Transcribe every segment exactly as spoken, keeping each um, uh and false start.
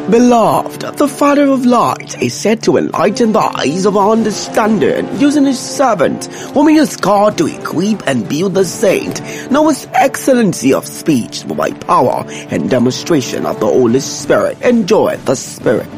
Beloved, the Father of light is said to enlighten the eyes of our understanding, using his servant, whom he has called to equip and build the saint. Know his excellency of speech by power and demonstration of the Holy Spirit. Enjoy the Spirit.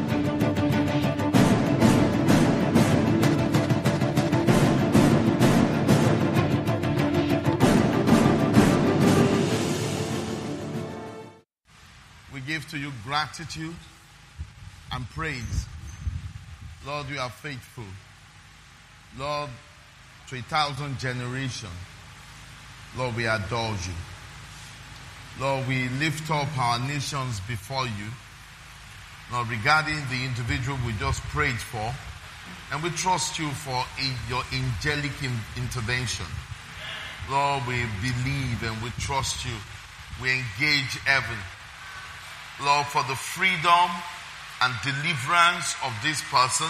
We give to you gratitude and praise. Lord, you are faithful. Lord, to a thousand generations, Lord, we adore you. Lord, we lift up our nations before you. Lord, regarding the individual we just prayed for, and we trust you for your angelic intervention. Lord, we believe and we trust you. We engage heaven, Lord, for the freedom and deliverance of this person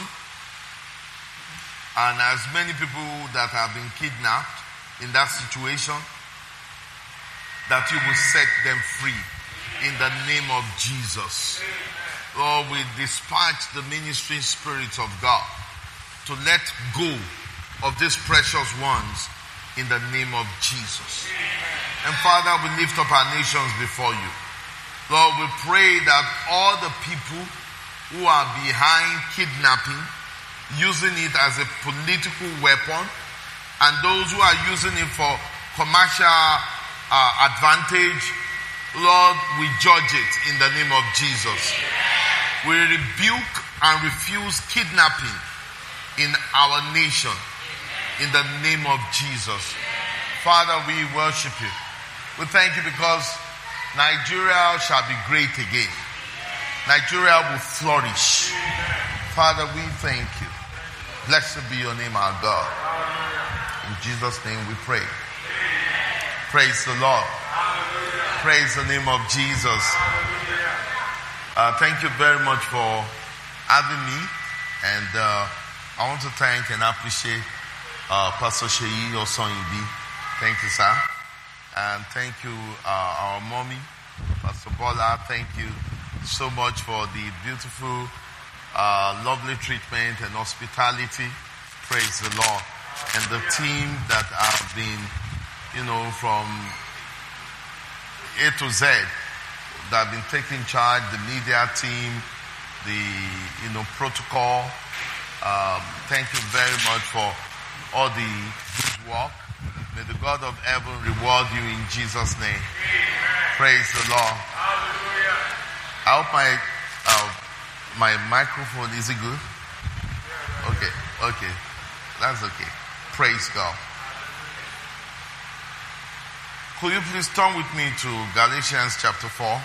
and as many people that have been kidnapped in that situation, that you will set them free in the name of Jesus. Lord, we dispatch the ministering spirits of God to let go of these precious ones in the name of Jesus. And Father, we lift up our nations before you. Lord, we pray that all the people who are behind kidnapping, using it as a political weapon, and those who are using it for commercial uh, advantage, Lord, we judge it in the name of Jesus. We rebuke and refuse kidnapping in our nation in the name of Jesus. Father, we worship you. We thank you because Nigeria shall be great again. Nigeria will flourish. Father, we thank you. Blessed be your name, our God. In Jesus' name we pray. Praise the Lord. Praise the name of Jesus. Uh, thank you very much for having me. And uh, I want to thank and appreciate uh, Pastor Sheyi Osonyibi. Thank you, sir. And thank you, uh, our mommy, Pastor Bola. Thank you so much for the beautiful, uh, lovely treatment and hospitality. Praise the Lord. And the team that have been, you know, from A to Z, that have been taking charge, the media team, the, you know, protocol. Um, thank you very much for all the good work. May the God of heaven reward you in Jesus' name. Praise the Lord. I hope my uh, my microphone, is it good? Okay, okay. That's okay. Praise God. Could you please turn with me to Galatians chapter four?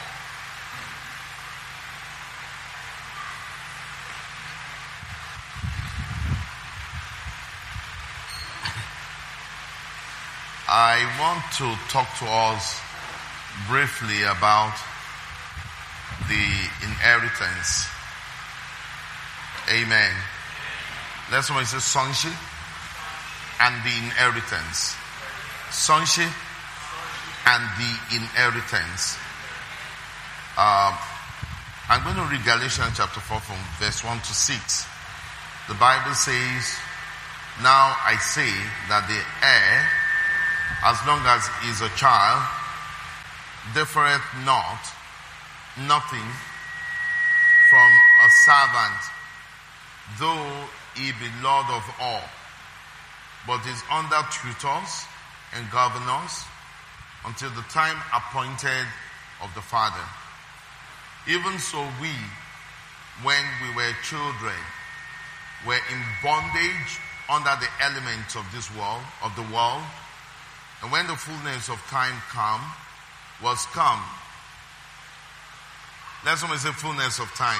I want to talk to us briefly about the inheritance. Amen. Let's somebody say sonship and the inheritance. Sonship and the inheritance. Uh, I'm going to read Galatians chapter four from verse one to six. The Bible says, "Now I say that the heir, as long as he is a child, differeth not nothing from a servant, though he be Lord of all, but is under tutors and governors until the time appointed of the Father. Even so we, when we were children, were in bondage under the elements of this world, of the world, and when the fullness of time come, was come." Let somebody say fullness of time.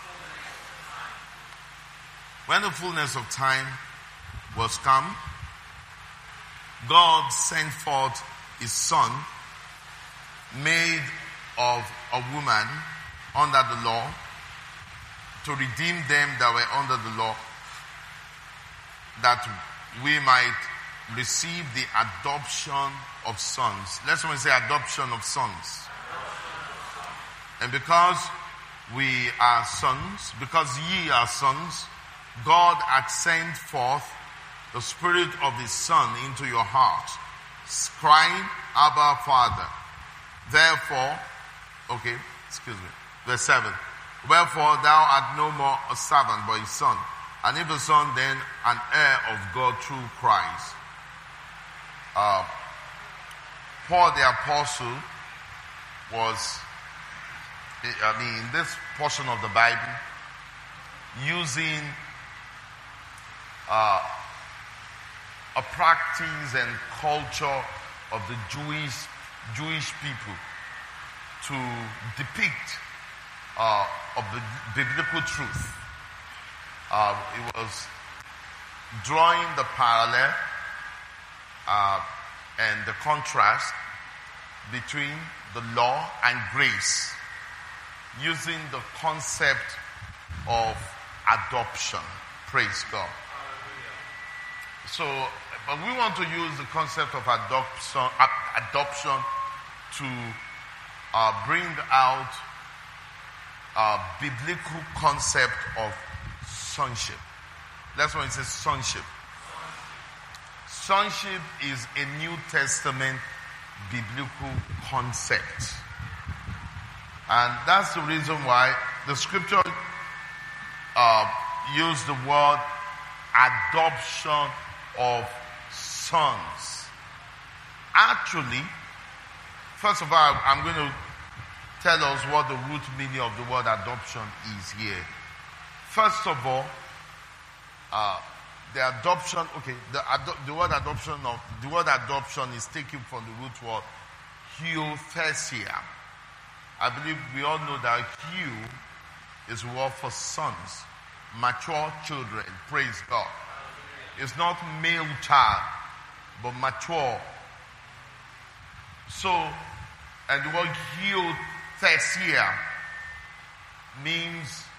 When the fullness of time was come, God sent forth his Son, made of a woman under the law, to redeem them that were under the law, that we might receive the adoption of sons. Let someone say adoption of sons. And because we are sons, because ye are sons, God hath sent forth the Spirit of His Son into your heart, crying, Abba, Father. Therefore, okay, excuse me, verse seven. Wherefore thou art no more a servant, but a son. And if a son, then an heir of God through Christ. Uh, Paul the Apostle was, I mean, in this portion of the Bible, using uh, a practice and culture of the Jewish Jewish people to depict uh, of the biblical truth. Uh, it was drawing the parallel uh, and the contrast between the law and grace, using the concept of adoption. Praise God. So, but we want to use the concept of adoption, ad- adoption to uh, bring out a biblical concept of sonship. That's why it says sonship. Sonship is a New Testament biblical concept. And that's the reason why the scripture uh, used the word adoption of sons. Actually, first of all, I'm going to tell us what the root meaning of the word adoption is here. First of all, uh, the adoption, okay, the, ado- the word adoption of, the word adoption is taken from the root word huiothesia. I believe we all know that huio is a word for sons, mature children. Praise God. It's not male child, but mature. So, and the word huiothesia means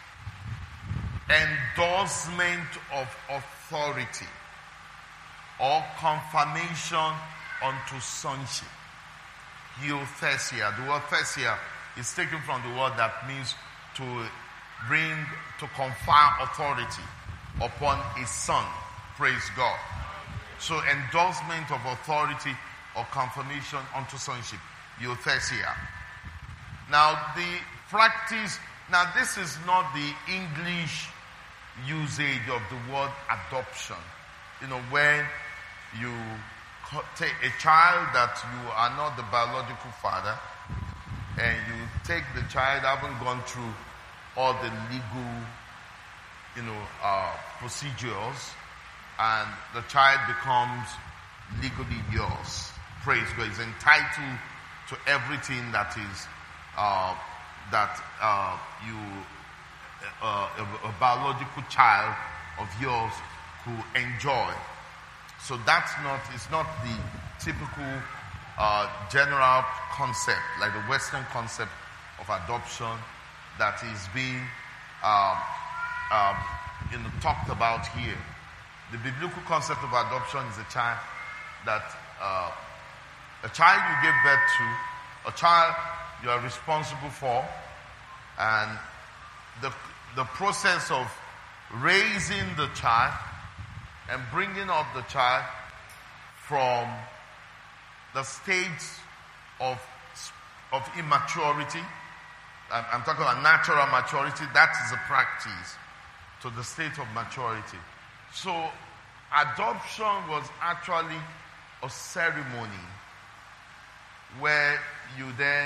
endorsement of authority or confirmation unto sonship. Huiothesia. The word thesia is taken from the word that means to bring, to confer authority upon a son. Praise God. So endorsement of authority or confirmation unto sonship. Huiothesia. Now the practice, now this is not the English usage of the word adoption. You know, when you take a child that you are not the biological father and you take the child, haven't gone through all the legal, you know, uh, procedures, and the child becomes legally yours. Praise God. He's entitled to everything that is uh, that uh, you uh, a, a biological child of yours could enjoy. So that's not, it's not the typical uh, general concept, like the Western concept of adoption that is being um, um, you know, talked about here. The biblical concept of adoption is a child that uh, a child you give birth to, a child you are responsible for, and the the process of raising the child and bringing up the child from the stage of of immaturity. I'm, I'm talking about natural maturity. That is a practice to the state of maturity. So adoption was actually a ceremony where you then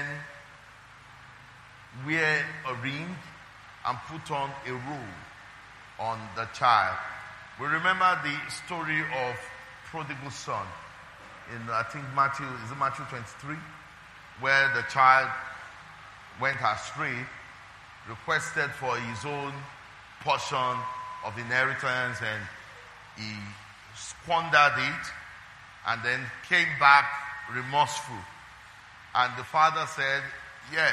wear a ring and put on a robe on the child. We remember the story of prodigal son in, I think, Matthew, is it Matthew twenty-three? Where the child went astray, requested for his own portion of inheritance, and he squandered it, and then came back remorseful. And the father said, yes,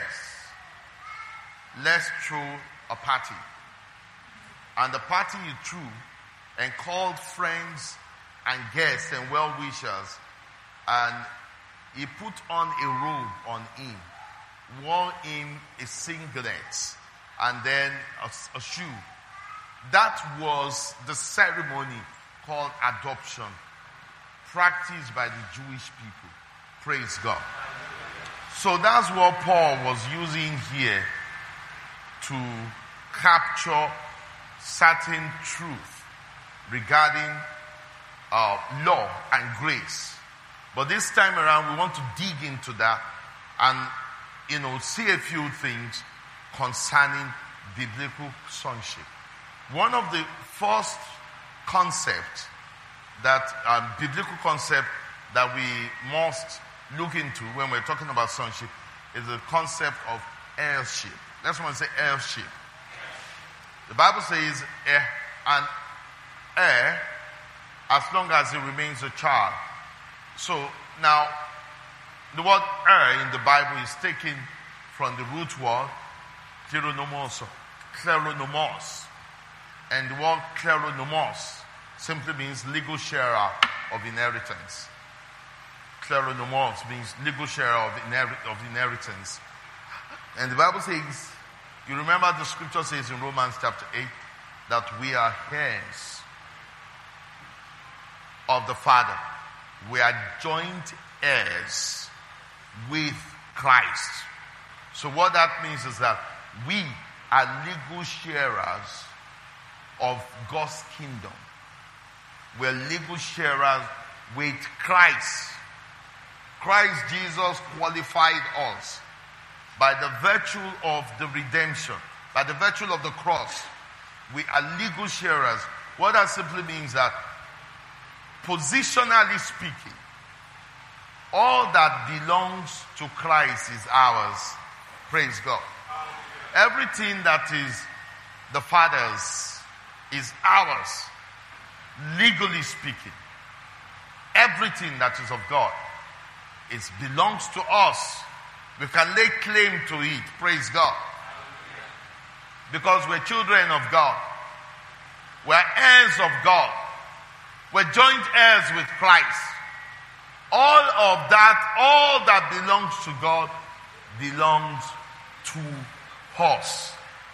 let's throw a party. And the party he threw and called friends and guests and well-wishers, and he put on a robe on him, wore him a singlet, and then a, a shoe. That was the ceremony called adoption, practiced by the Jewish people. Praise God. So that's what Paul was using here to capture certain truth regarding uh, law and grace. But this time around, we want to dig into that and, you know, see a few things concerning biblical sonship. One of the first concepts that, um, biblical concept that we must look into when we're talking about sonship is the concept of heirship. That's when I say heirship. The Bible says eh, an heir as long as he remains a child. So now, the word heir in the Bible is taken from the root word kleronomos, kleronomos. And the word kleronomos simply means legal sharer of inheritance. Kleronomos means legal sharer of, inherit- of inheritance. And the Bible says, you remember the scripture says in Romans chapter eight, that we are heirs of the Father. We are joint heirs with Christ. So what that means is that we are legal sharers of God's kingdom. We're legal sharers with Christ. Christ Jesus qualified us by the virtue of the redemption, by the virtue of the cross. We are legal sharers. What that simply means that, positionally speaking, all that belongs to Christ is ours. Praise God. Everything that is the Father's is ours, legally speaking. Everything that is of God, it belongs to us. We can lay claim to it. Praise God. Because we're children of God. We're heirs of God. We're joint heirs with Christ. All of that, all that belongs to God, belongs to us.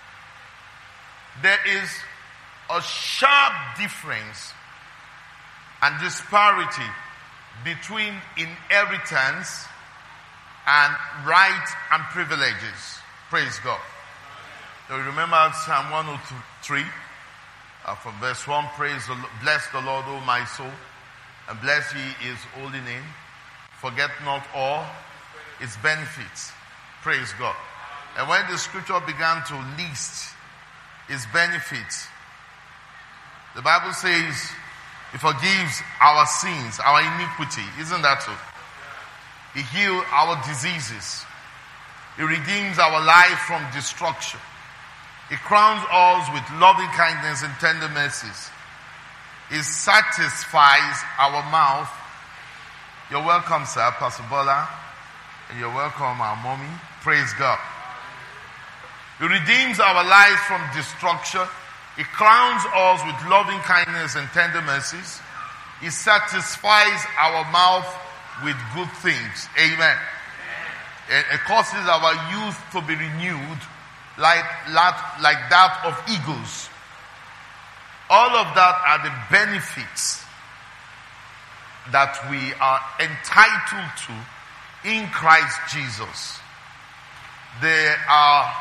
There is a sharp difference and disparity between inheritance and rights and privileges. Praise God. So you remember Psalm one oh three uh, from verse one, praise the Lord, bless the Lord, O my soul, and bless ye his holy name. Forget not all its benefits. Praise God. And when the scripture began to list its benefits, the Bible says he forgives our sins, our iniquity. Isn't that so? He heals our diseases. He redeems our life from destruction. He crowns us with loving kindness and tender mercies. He satisfies our mouth. You're welcome, sir, Pastor Bola. And you're welcome, our mommy. Praise God. He redeems our lives from destruction. He crowns us with loving kindness and tender mercies. He satisfies our mouth with good things. Amen. It, it causes our youth to be renewed like, like, like that of eagles. All of that are the benefits that we are entitled to in Christ Jesus. They are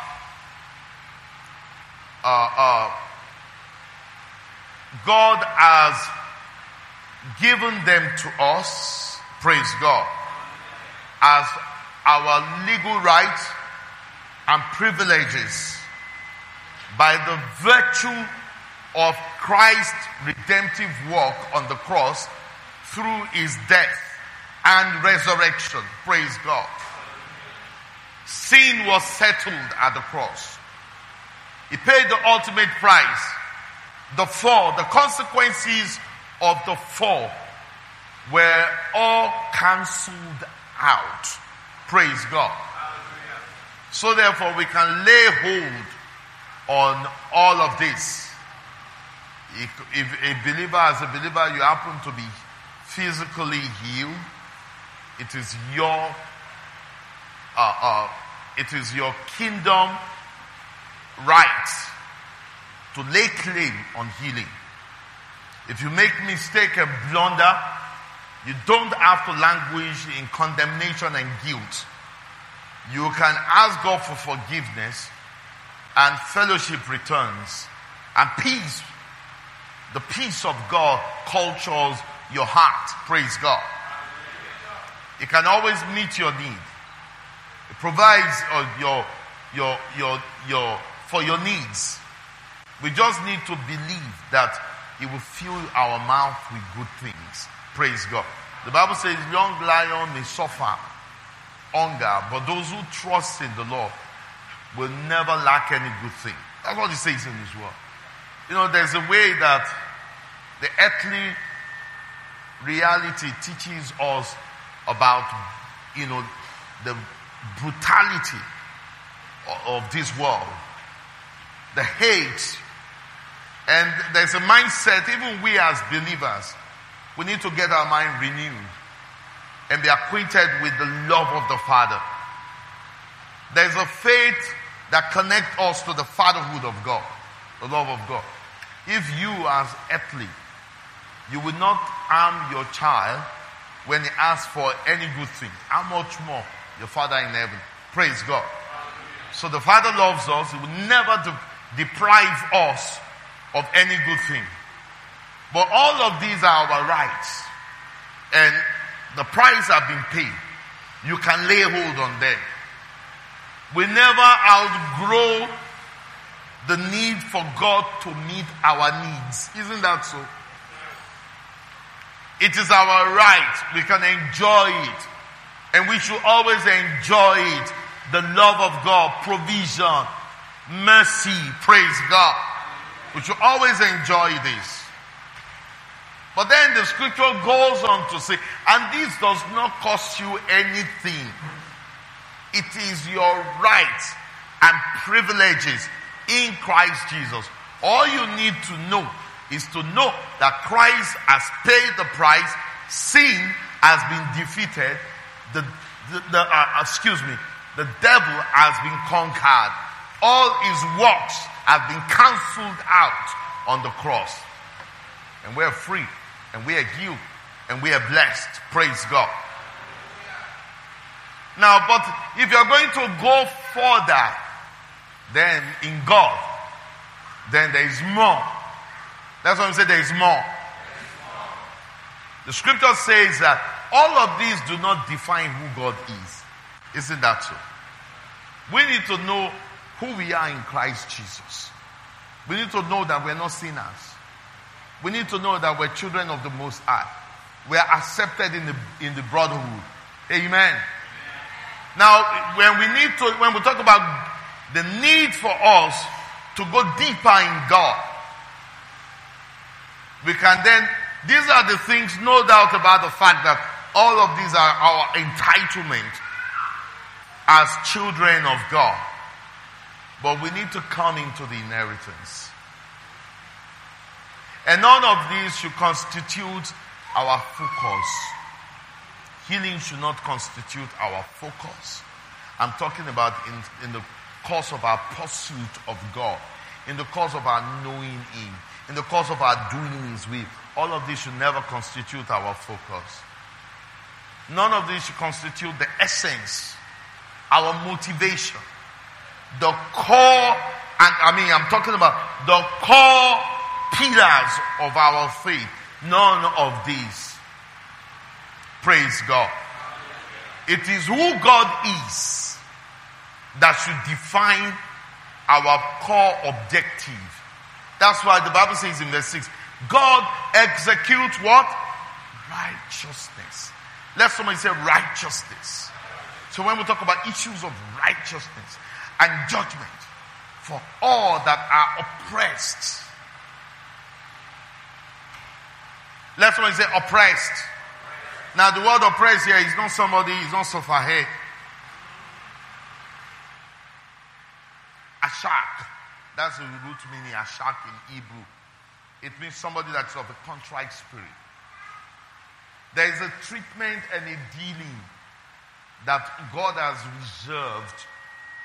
uh, uh, God has given them to us, praise God, as our legal rights and privileges by the virtue of Christ's redemptive work on the cross through his death and resurrection. Praise God. Sin was settled at the cross. He paid the ultimate price. The fall, the consequences of the fall were all cancelled out. Praise God. So therefore we can lay hold on all of this. If, if a believer, as a believer, you happen to be physically healed, it is your uh, uh, it is your kingdom right to lay claim on healing. If you make mistake and blunder, you don't have to languish in condemnation and guilt. You can ask God for forgiveness, and fellowship returns, and peace, the peace of God cultures your heart. Praise God. It can always meet your need. It provides uh, your, your, your, your, for your needs. We just need to believe that it will fill our mouth with good things. Praise God. The Bible says, young lion may suffer hunger, but those who trust in the Lord will never lack any good thing. That's what it says in this world. You know, there's a way that the earthly reality teaches us about, you know, the brutality of this world, the hate. And there's a mindset, even we as believers, we need to get our mind renewed and be acquainted with the love of the Father. There's a faith that connects us to the fatherhood of God, the love of God. If you as earthly, you will not harm your child when he asks for any good thing, how much more your Father in heaven? Praise God. So the Father loves us. He will never de- deprive us of any good thing. But all of these are our rights, and the price have been paid. You can lay hold on them. We never outgrow the need for God to meet our needs. Isn't that so? It is our right. We can enjoy it. And we should always enjoy it. The love of God, provision, mercy, praise God. We should always enjoy this. But then the scripture goes on to say, and this does not cost you anything. It is your right and privileges in Christ Jesus. All you need to know is to know that Christ has paid the price. Sin has been defeated. The, the, the uh, excuse me, the devil has been conquered. All his works have been cancelled out on the cross. And we're free. And we are healed. And we are blessed. Praise God. Now, but if you're going to go further, then in God, then there is more. That's why I say there is more. The scripture says that all of these do not define who God is. Isn't that so? We need to know who we are in Christ Jesus. We need to know that we're not sinners. We need to know that we're children of the Most High. We are accepted in the in the brotherhood. Amen. Now, when we need to, when we talk about the need for us to go deeper in God, we can then, these are the things, no doubt about the fact that all of these are our entitlement as children of God. But we need to come into the inheritance. And none of these should constitute our focus. Healing should not constitute our focus. I'm talking about in, in the course of our pursuit of God, in the course of our knowing Him, in the course of our doing His will. All of these should never constitute our focus. None of these should constitute the essence, our motivation, the core, and I mean, I'm talking about the core pillars of our faith. None of these. Praise God. It is who God is that should define our core objective. That's why the Bible says in verse six, God executes what? Righteousness. Let somebody say righteousness. So when we talk about issues of righteousness and judgment for all that are oppressed. Let somebody say oppressed. Now the word oppressed here is not somebody, it's not Sofahe. Ashak. That's the root meaning, Ashak in Hebrew. It means somebody that's of a contrite spirit. There is a treatment and a dealing that God has reserved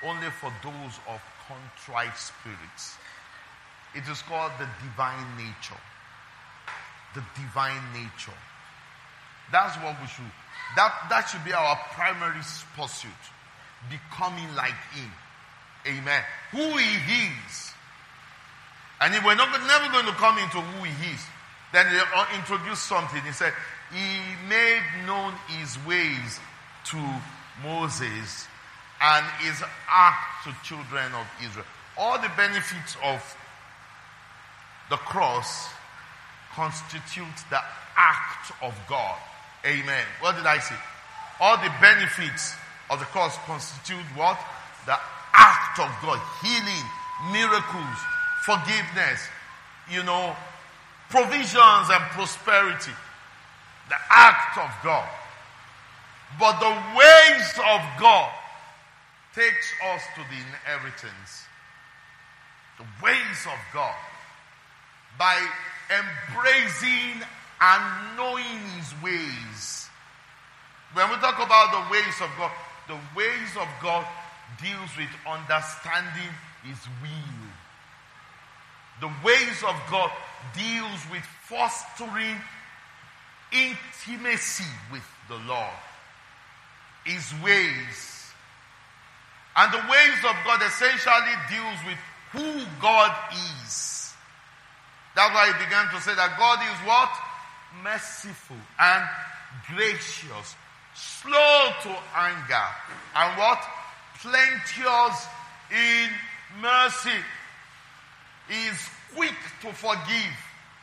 only for those of contrite spirits. It is called the divine nature. The divine nature. That's what we should, that, that should be our primary pursuit. Becoming like him. Amen. Who he is. And if we're not, never going to come into who he is, then he introduced something. He said, he made known his ways to Moses and his act to children of Israel. All the benefits of the cross constitute the act of God. Amen. What did I say? All the benefits of the cross constitute what? The act of God. Healing, miracles, forgiveness, you know, provisions and prosperity. The act of God. But the ways of God takes us to the inheritance. The ways of God. By embracing and knowing his ways. When we talk about the ways of God, the ways of God deals with understanding his will. The ways of God deals with fostering intimacy with the Lord. His ways. And the ways of God essentially deals with who God is. That's why he began to say that God is what? Merciful and gracious, slow to anger, and what? Plenteous in mercy. He is quick to forgive.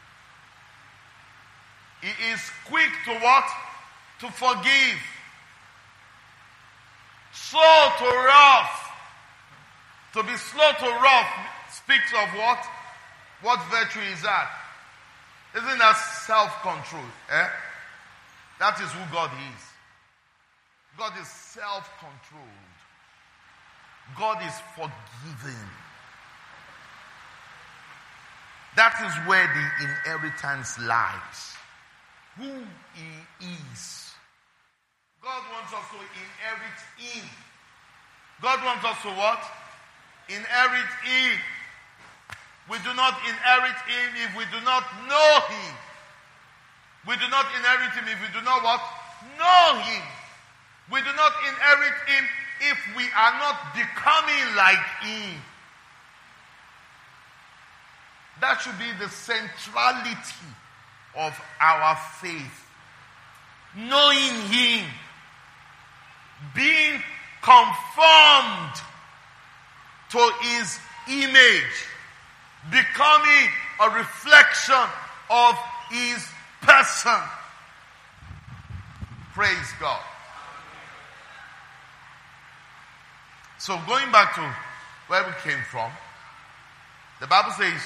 He is quick to what? To forgive. Slow to wrath. To be slow to wrath speaks of what? What virtue is that? Isn't that self-control? Eh? That is who God is. God is self-controlled. God is forgiving. That is where the inheritance lies. Who he is. God wants us to inherit him. God wants us to what? Inherit him. We do not inherit him if we do not know him. We do not inherit him if we do not what? Know him. We do not inherit him if we are not becoming like him. That should be the centrality of our faith. Knowing him. Being conformed to his image. Becoming a reflection of his person. Praise God. So going back to where we came from, the Bible says,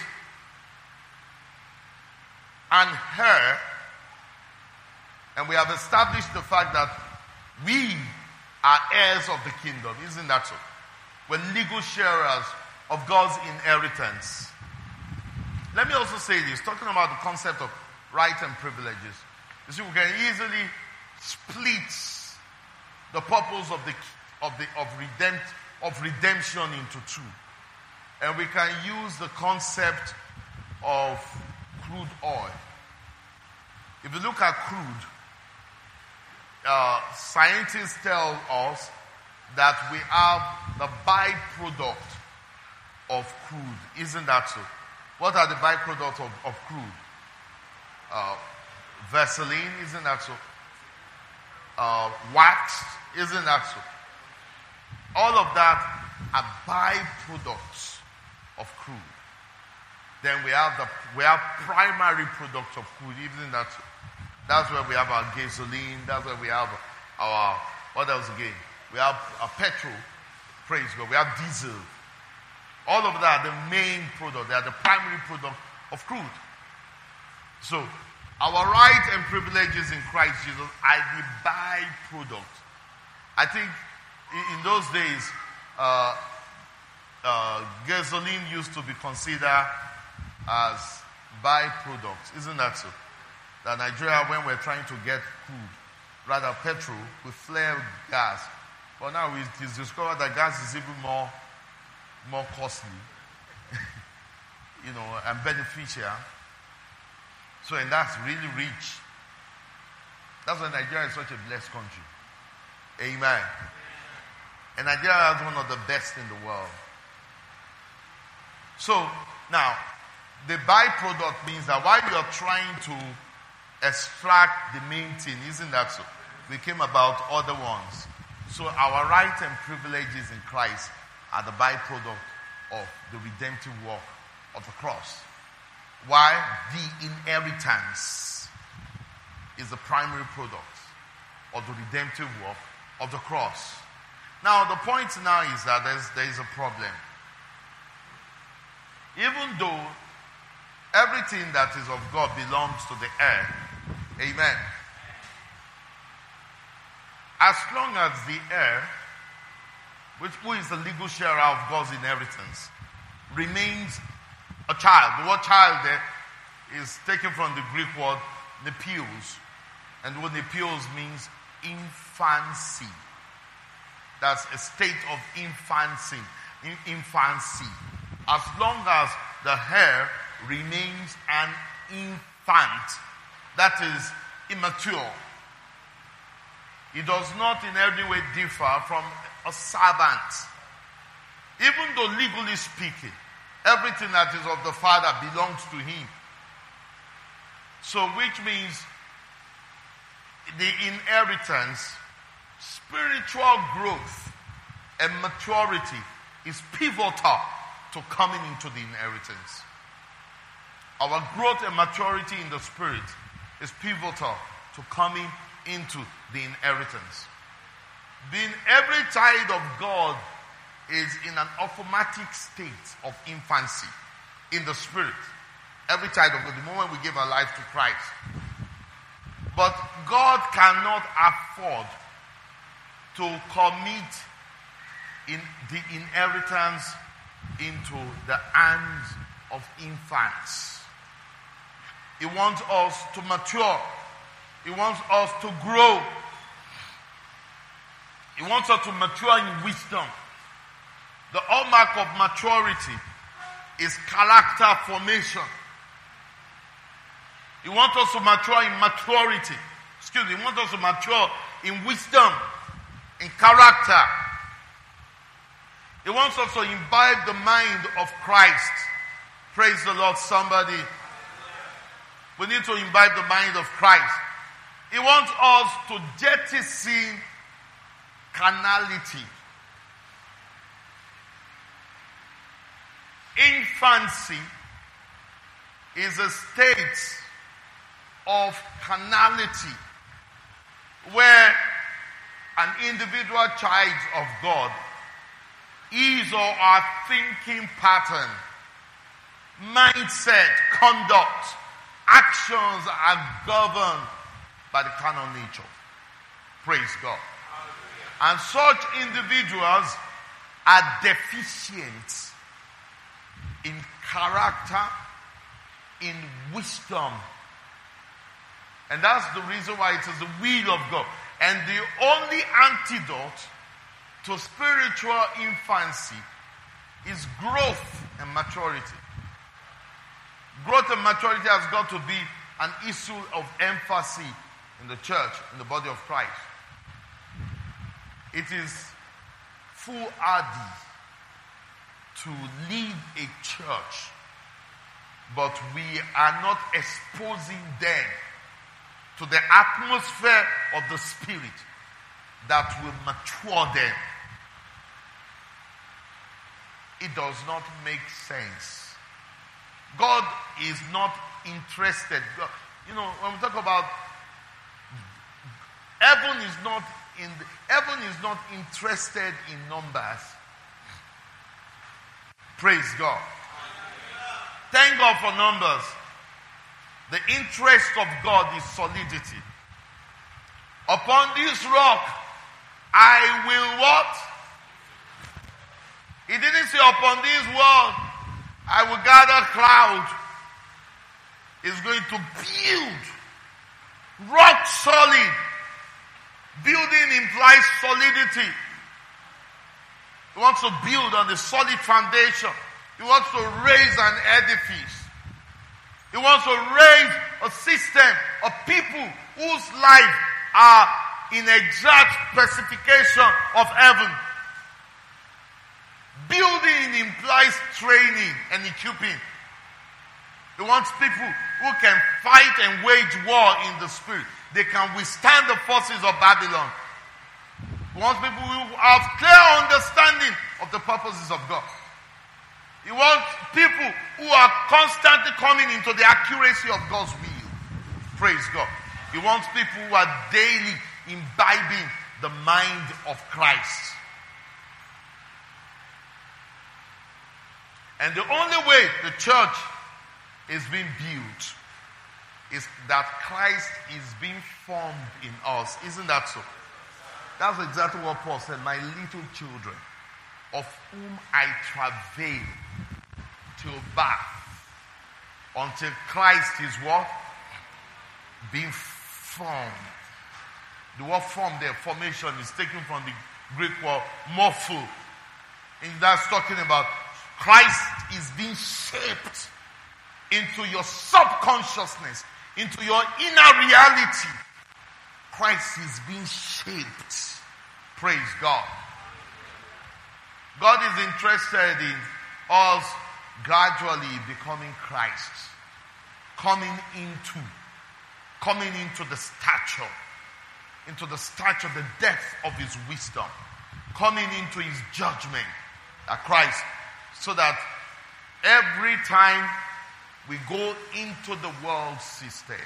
and her, and we have established the fact that we are heirs of the kingdom. Isn't that so? We're legal sharers of God's inheritance. Let me also say this, talking about the concept of rights and privileges. You see, we can easily split the purpose of the of the of redempt of redemption into two, and we can use the concept of crude oil. If you look at crude, uh, scientists tell us that we have the byproduct of crude. Isn't that so? What are the byproducts of, of crude? Uh, Vaseline, isn't that so? Uh, wax, isn't that so? All of that are byproducts of crude. Then we have the we have primary products of crude, isn't that so? That's where we have our gasoline. That's where we have our, what else again? We have our petrol. Praise God. We have diesel. All of that are the main product. They are the primary product of crude. So, our rights and privileges in Christ Jesus are the byproduct. I think in those days, uh, uh, gasoline used to be considered as byproduct. Isn't that so? That Nigeria, when we're trying to get crude, rather petrol, we flare gas. But now it is discovered that gas is even more, more costly, you know, and beneficial. So, and that's really rich. That's why Nigeria is such a blessed country. Amen. And Nigeria is one of the best in the world. So, now, the byproduct means that while you are trying to extract the main thing, isn't that so? We came about other ones. So our rights and privileges in Christ are the byproduct of the redemptive work of the cross. Why? The inheritance is the primary product of the redemptive work of the cross. Now the point now is that there's, there is a problem. Even though everything that is of God belongs to the heir, amen. As long as the heir, which who is the legal sharer of God's inheritance, remains a child. The word child there is taken from the Greek word nepios. And the word nepios means infancy. That's a state of infancy. Infancy. As long as the heir remains an infant, that is immature, he does not in any way differ from a servant. Even though legally speaking, everything that is of the Father belongs to him. So which means the inheritance, spiritual growth and maturity is pivotal to coming into the inheritance. Our growth and maturity in the spirit is pivotal to coming into the inheritance. Being every child of God is in an automatic state of infancy in the spirit. Every child of God, the moment we give our life to Christ. But God cannot afford to commit in the inheritance into the hands of infants. He wants us to mature. He wants us to grow. He wants us to mature in wisdom. The hallmark of maturity is character formation. He wants us to mature in maturity. Excuse me, he wants us to mature in wisdom, in character. He wants us to imbibe the mind of Christ. Praise the Lord, somebody. We need to imbibe the mind of Christ. He wants us to jettison carnality. Infancy is a state of carnality where an individual child of God, his or her thinking pattern, mindset, conduct, actions are governed by the carnal nature. Praise God. And such individuals are deficient in character, in wisdom. And that's the reason why it is the will of God. And the only antidote to spiritual infancy is growth and maturity. Growth and maturity has got to be an issue of emphasis in the church, in the body of Christ. It is foolhardy to lead a church, but we are not exposing them to the atmosphere of the Spirit that will mature them. It does not make sense. God is not interested. God, you know, when we talk about heaven is not in the, heaven is not interested in numbers. Praise God. Thank God for numbers. The interest of God is solidity. Upon this rock, I will what? He didn't say upon this world, I will gather cloud. He's going to build. Rock solid. Building implies solidity. He wants to build on the solid foundation. He wants to raise an edifice. He wants to raise a system of people whose life are in exact specification of heaven. Building implies training and equipping. He wants people who can fight and wage war in the spirit. They can withstand the forces of Babylon. He wants people who have clear understanding of the purposes of God. He wants people who are constantly coming into the accuracy of God's will. Praise God. He wants people who are daily imbibing the mind of Christ. And the only way the church is being built is that Christ is being formed in us. Isn't that so? That's exactly what Paul said. My little children, of whom I travail till birth, until Christ is what? Being formed. The word formed there, formation, is taken from the Greek word morpho. And that's talking about Christ is being shaped into your subconsciousness, into your inner reality. Christ is being shaped. Praise God. God is interested in us gradually becoming Christ. Coming into, coming into the stature, into the stature, the depth of his wisdom. Coming into his judgment, that Christ, so that every time we go into the world system,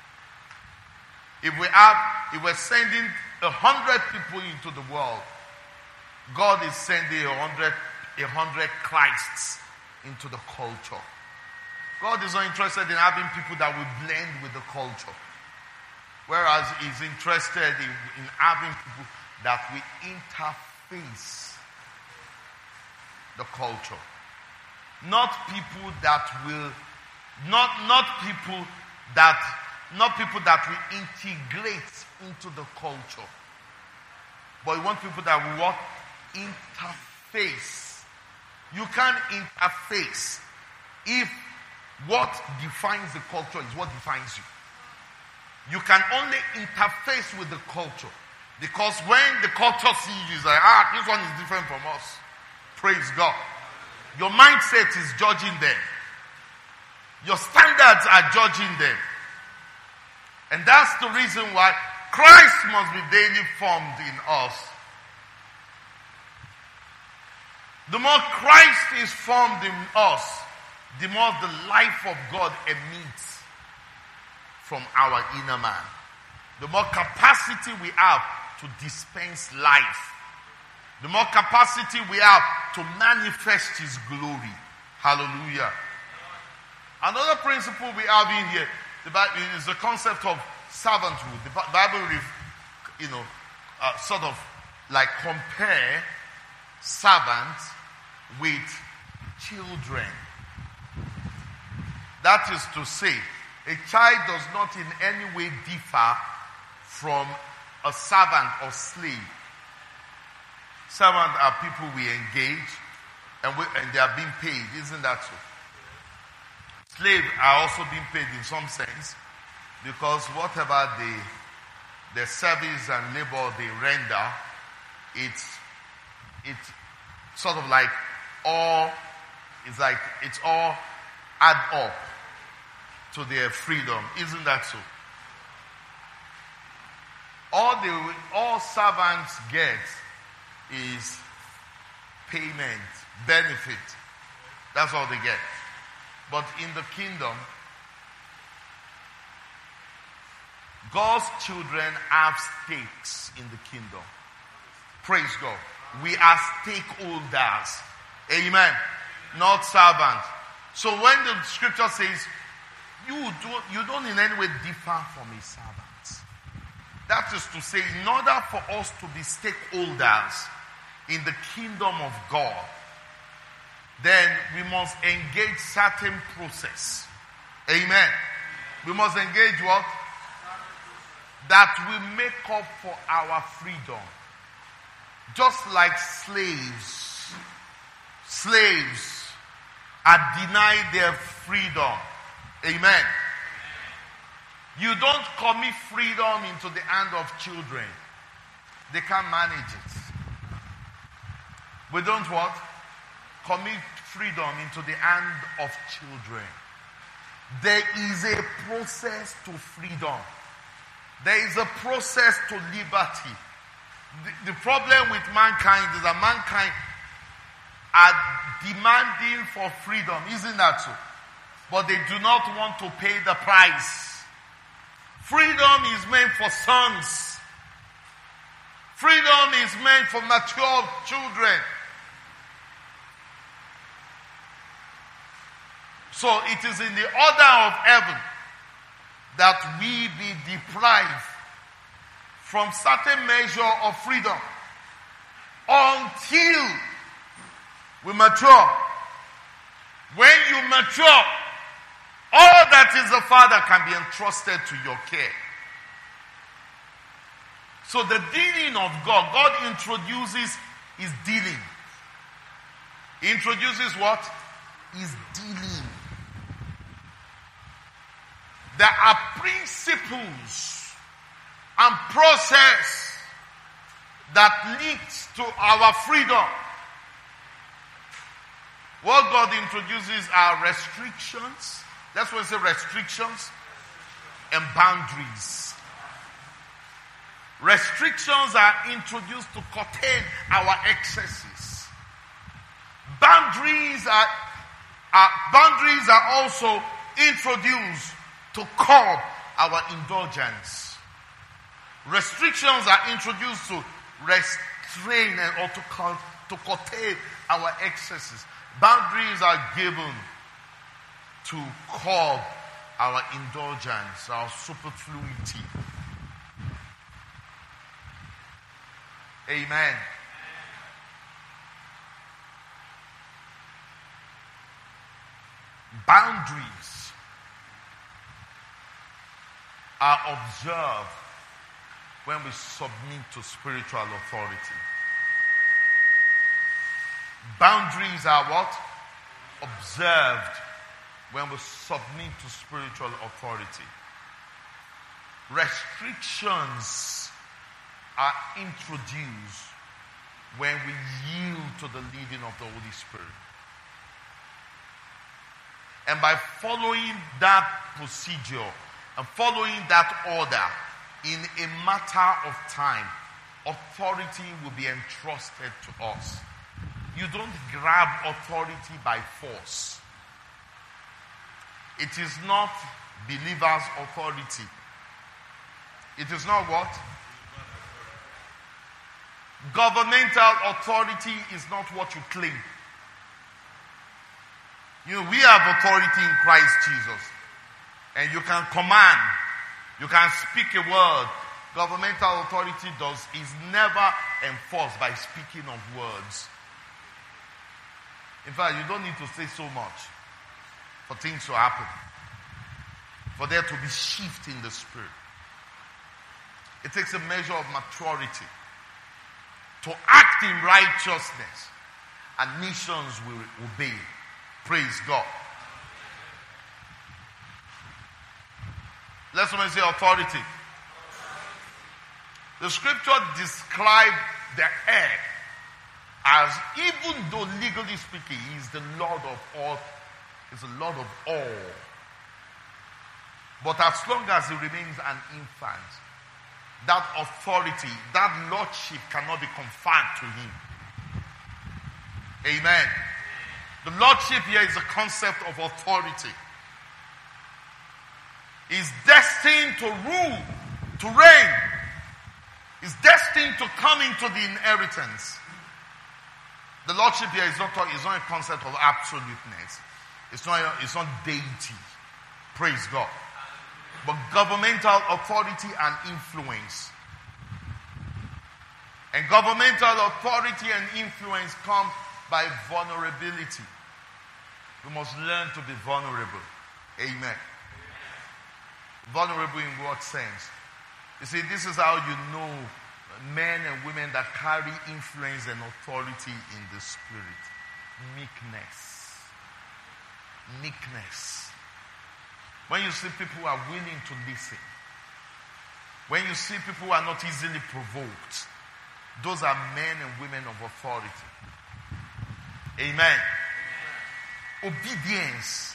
if we have, if we're sending a hundred people into the world, God is sending a hundred, a hundred Christs into the culture. God is not interested in having people that will blend with the culture, whereas He's interested in, in having people that will interface the culture. Not people that will, not not people that, not people that will integrate into the culture, but you want people that will what? Interface. You can't interface if what defines the culture is what defines you. You can only interface with the culture, because when the culture sees you, it's like, ah, this one is different from us. Praise God. Your mindset is judging them. Your standards are judging them. And that's the reason why Christ must be daily formed in us. The more Christ is formed in us, the more the life of God emits from our inner man. The more capacity we have to dispense life. The more capacity we have to manifest His glory. Hallelujah. Another principle we have in here, the Bible, is the concept of servanthood. The Bible, you know, uh, sort of like compare servants with children. That is to say, a child does not in any way differ from a servant or slave. Servants are people we engage and, we, and they are being paid. Isn't that so? Slaves are also being paid in some sense, because whatever the, the service and labor they render, it's, it's sort of like all, it's like, it's all add up to their freedom. Isn't that so? All the, all servants get is payment, benefit. That's all they get. But in the kingdom, God's children have stakes in the kingdom. Praise God. We are stakeholders. Amen. Not servants. So when the scripture says, you don't, you don't in any way differ from a servant. That is to say, in order for us to be stakeholders in the kingdom of God, then we must engage certain process. Amen. We must engage what? That will make up for our freedom. Just like slaves slaves are denied their freedom. Amen. You don't commit freedom into the hand of children. They can't manage it. We don't what? Commit freedom into the hand of children. There is a process to freedom. There is a process to liberty. The, the problem with mankind is that mankind are demanding for freedom, isn't that so? But they do not want to pay the price. Freedom is meant for sons. Freedom is meant for mature children. So it is in the order of heaven that we be deprived from certain measure of freedom until we mature. When you mature, all that is the Father can be entrusted to your care. So the dealing of God, God introduces his dealing. He introduces what? His dealing. There are principles and process that leads to our freedom. What God introduces are restrictions. That's what we say, restrictions and boundaries. Restrictions are introduced to curtail our excesses. Boundaries are, are boundaries are also introduced to curb our indulgence. Restrictions are introduced to restrain and or to, to curtail our excesses. Boundaries are given to curb our indulgence, our superfluity. Amen. Boundaries are observed when we submit to spiritual authority. Boundaries are what? Observed when we submit to spiritual authority. Restrictions are introduced when we yield to the leading of the Holy Spirit. And by following that procedure and following that order, in a matter of time, authority will be entrusted to us. You don't grab authority by force. It is not believers' authority. It is not what? Governmental authority is not what you claim. You know, we have authority in Christ Jesus. And you can command. You can speak a word. Governmental authority does is never enforced by speaking of words. In fact, you don't need to say so much for things to happen. For there to be shift in the spirit. It takes a measure of maturity to act in righteousness, and nations will obey. Praise God. Let somebody say authority. The scripture describes the heir as, even though legally speaking, he is the Lord of all, is the Lord of all. But as long as he remains an infant, that authority, that lordship cannot be conferred to him. Amen. The lordship here is a concept of authority. He's destined to rule, to reign. He's destined to come into the inheritance. The lordship here is not, is not a concept of absoluteness. It's not, it's not deity. Praise God. But governmental authority and influence. And governmental authority and influence come by vulnerability. We must learn to be vulnerable. Amen. Vulnerable in what sense? You see, this is how you know men and women that carry influence and authority in the spirit. meekness. Meekness. When you see people who are willing to listen, when you see people who are not easily provoked, those are men and women of authority. Amen. Obedience.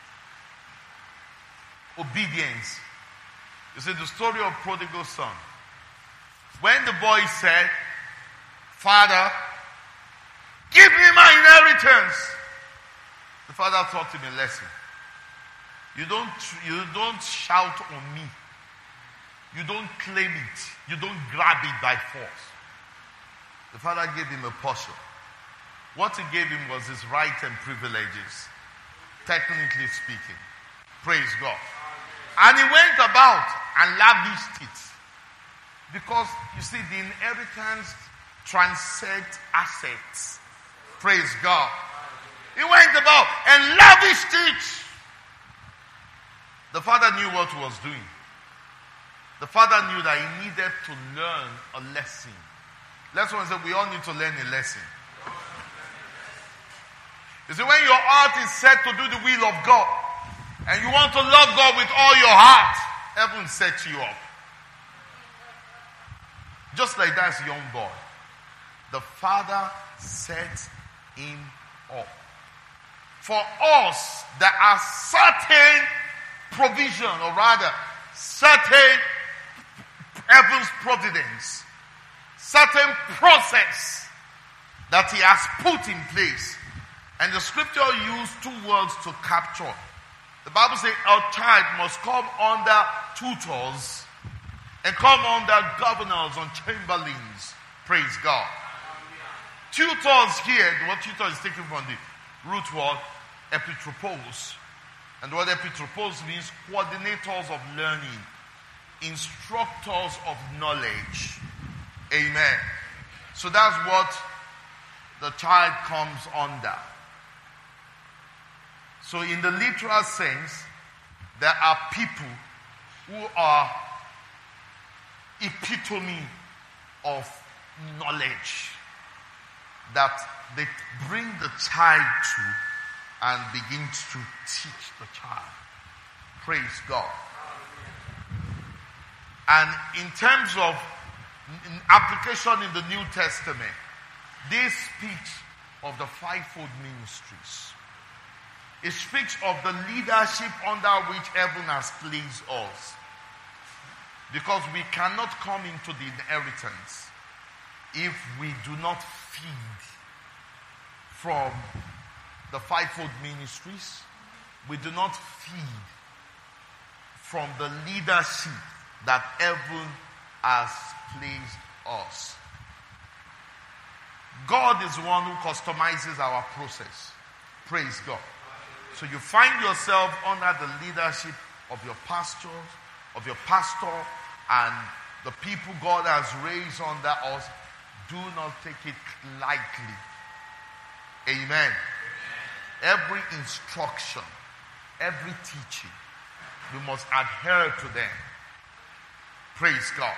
Obedience. You see the story of prodigal son. When the boy said, Father, give me my inheritance, the father taught him a lesson. You don't, you don't shout on me. You don't claim it. You don't grab it by force. The father gave him a portion. What he gave him was his rights and privileges, technically speaking. Praise God. And he went about and lavished it. Because, you see, the inheritance transcends assets. Praise God. He went about and lavished it. The father knew what he was doing. The father knew that he needed to learn a lesson. That's why I said we all need to learn a lesson. You see, when your heart is set to do the will of God, and you want to love God with all your heart, heaven sets you up. Just like that young boy. The father sets him up. For us, there are certain provision, or rather, certain heaven's providence, certain process that he has put in place. And the scripture used two words to capture. The Bible says a child must come under tutors and come under governors and chamberlains. Praise God. Tutors here, the word tutor is taken from the root word epitropos. And the word epitropos means coordinators of learning, instructors of knowledge. Amen. So that's what the child comes under. So in the literal sense, there are people who are epitome of knowledge that they bring the child to and begin to teach the child. Praise God. And in terms of application in the New Testament, this speaks of the fivefold ministries. It speaks of the leadership under which heaven has placed us. Because we cannot come into the inheritance if we do not feed from the fivefold ministries. We do not feed from the leadership that heaven has placed us. God is the one who customizes our process. Praise God. So you find yourself under the leadership of your pastors, of your pastor, and the people God has raised under us. Do not take it lightly. Amen. Every instruction, every teaching, we must adhere to them. Praise God.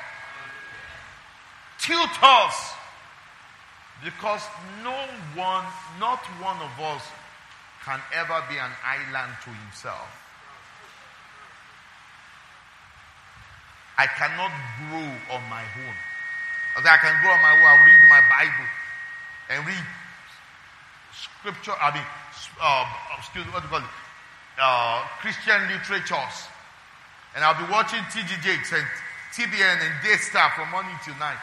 Tutors, because no one, not one of us can ever be an island to himself. I cannot grow on my own. As I can grow on my own, I'll read my Bible and read scripture, I mean, uh, excuse me, what do you call it? Uh, Christian literatures. And I'll be watching T G Jakes and T B N and Daystar from morning till night.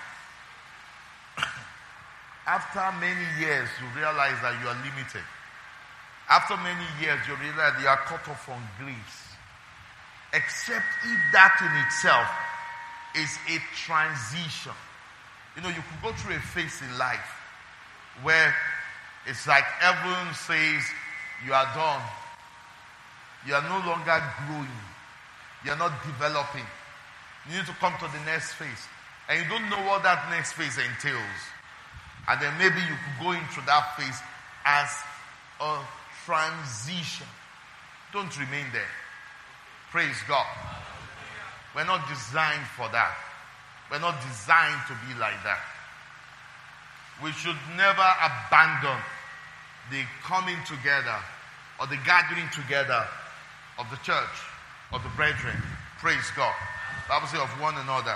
After many years, you realize that you are limited. After many years, you realize you are cut off from grace. Except if that in itself is a transition. You know, you could go through a phase in life where it's like heaven says, you are done. You are no longer growing. You are not developing. You need to come to the next phase. And you don't know what that next phase entails. And then maybe you could go into that phase as a transition. Don't remain there. Praise God. We're not designed for that. We're not designed to be like that. We should never abandon the coming together or the gathering together of the church, of the brethren. Praise God. The Bible says of one another.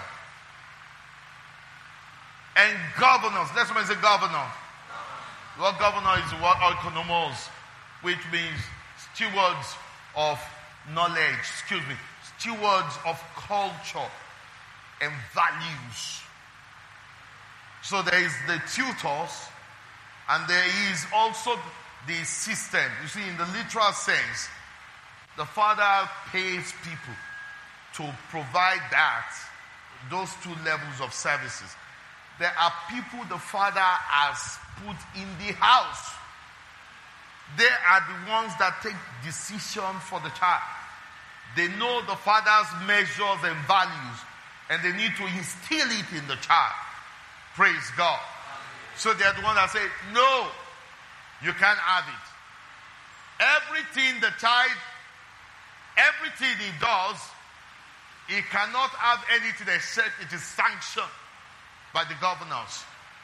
And governors. Let's say governor. The word governor is the word oikonomos, which means stewards of knowledge. Excuse me. Stewards of culture and values. So there is the tutors, and there is also the system. You see, in the literal sense, the Father pays people to provide that, those two levels of services. There are people the Father has put in the house. They are the ones that take decision for the child. They know the Father's measures and values, and they need to instill it in the child. Praise God. So they are the ones that say, no, you can't have it. Everything the child, everything he does, he cannot have anything except it is sanctioned by the governors.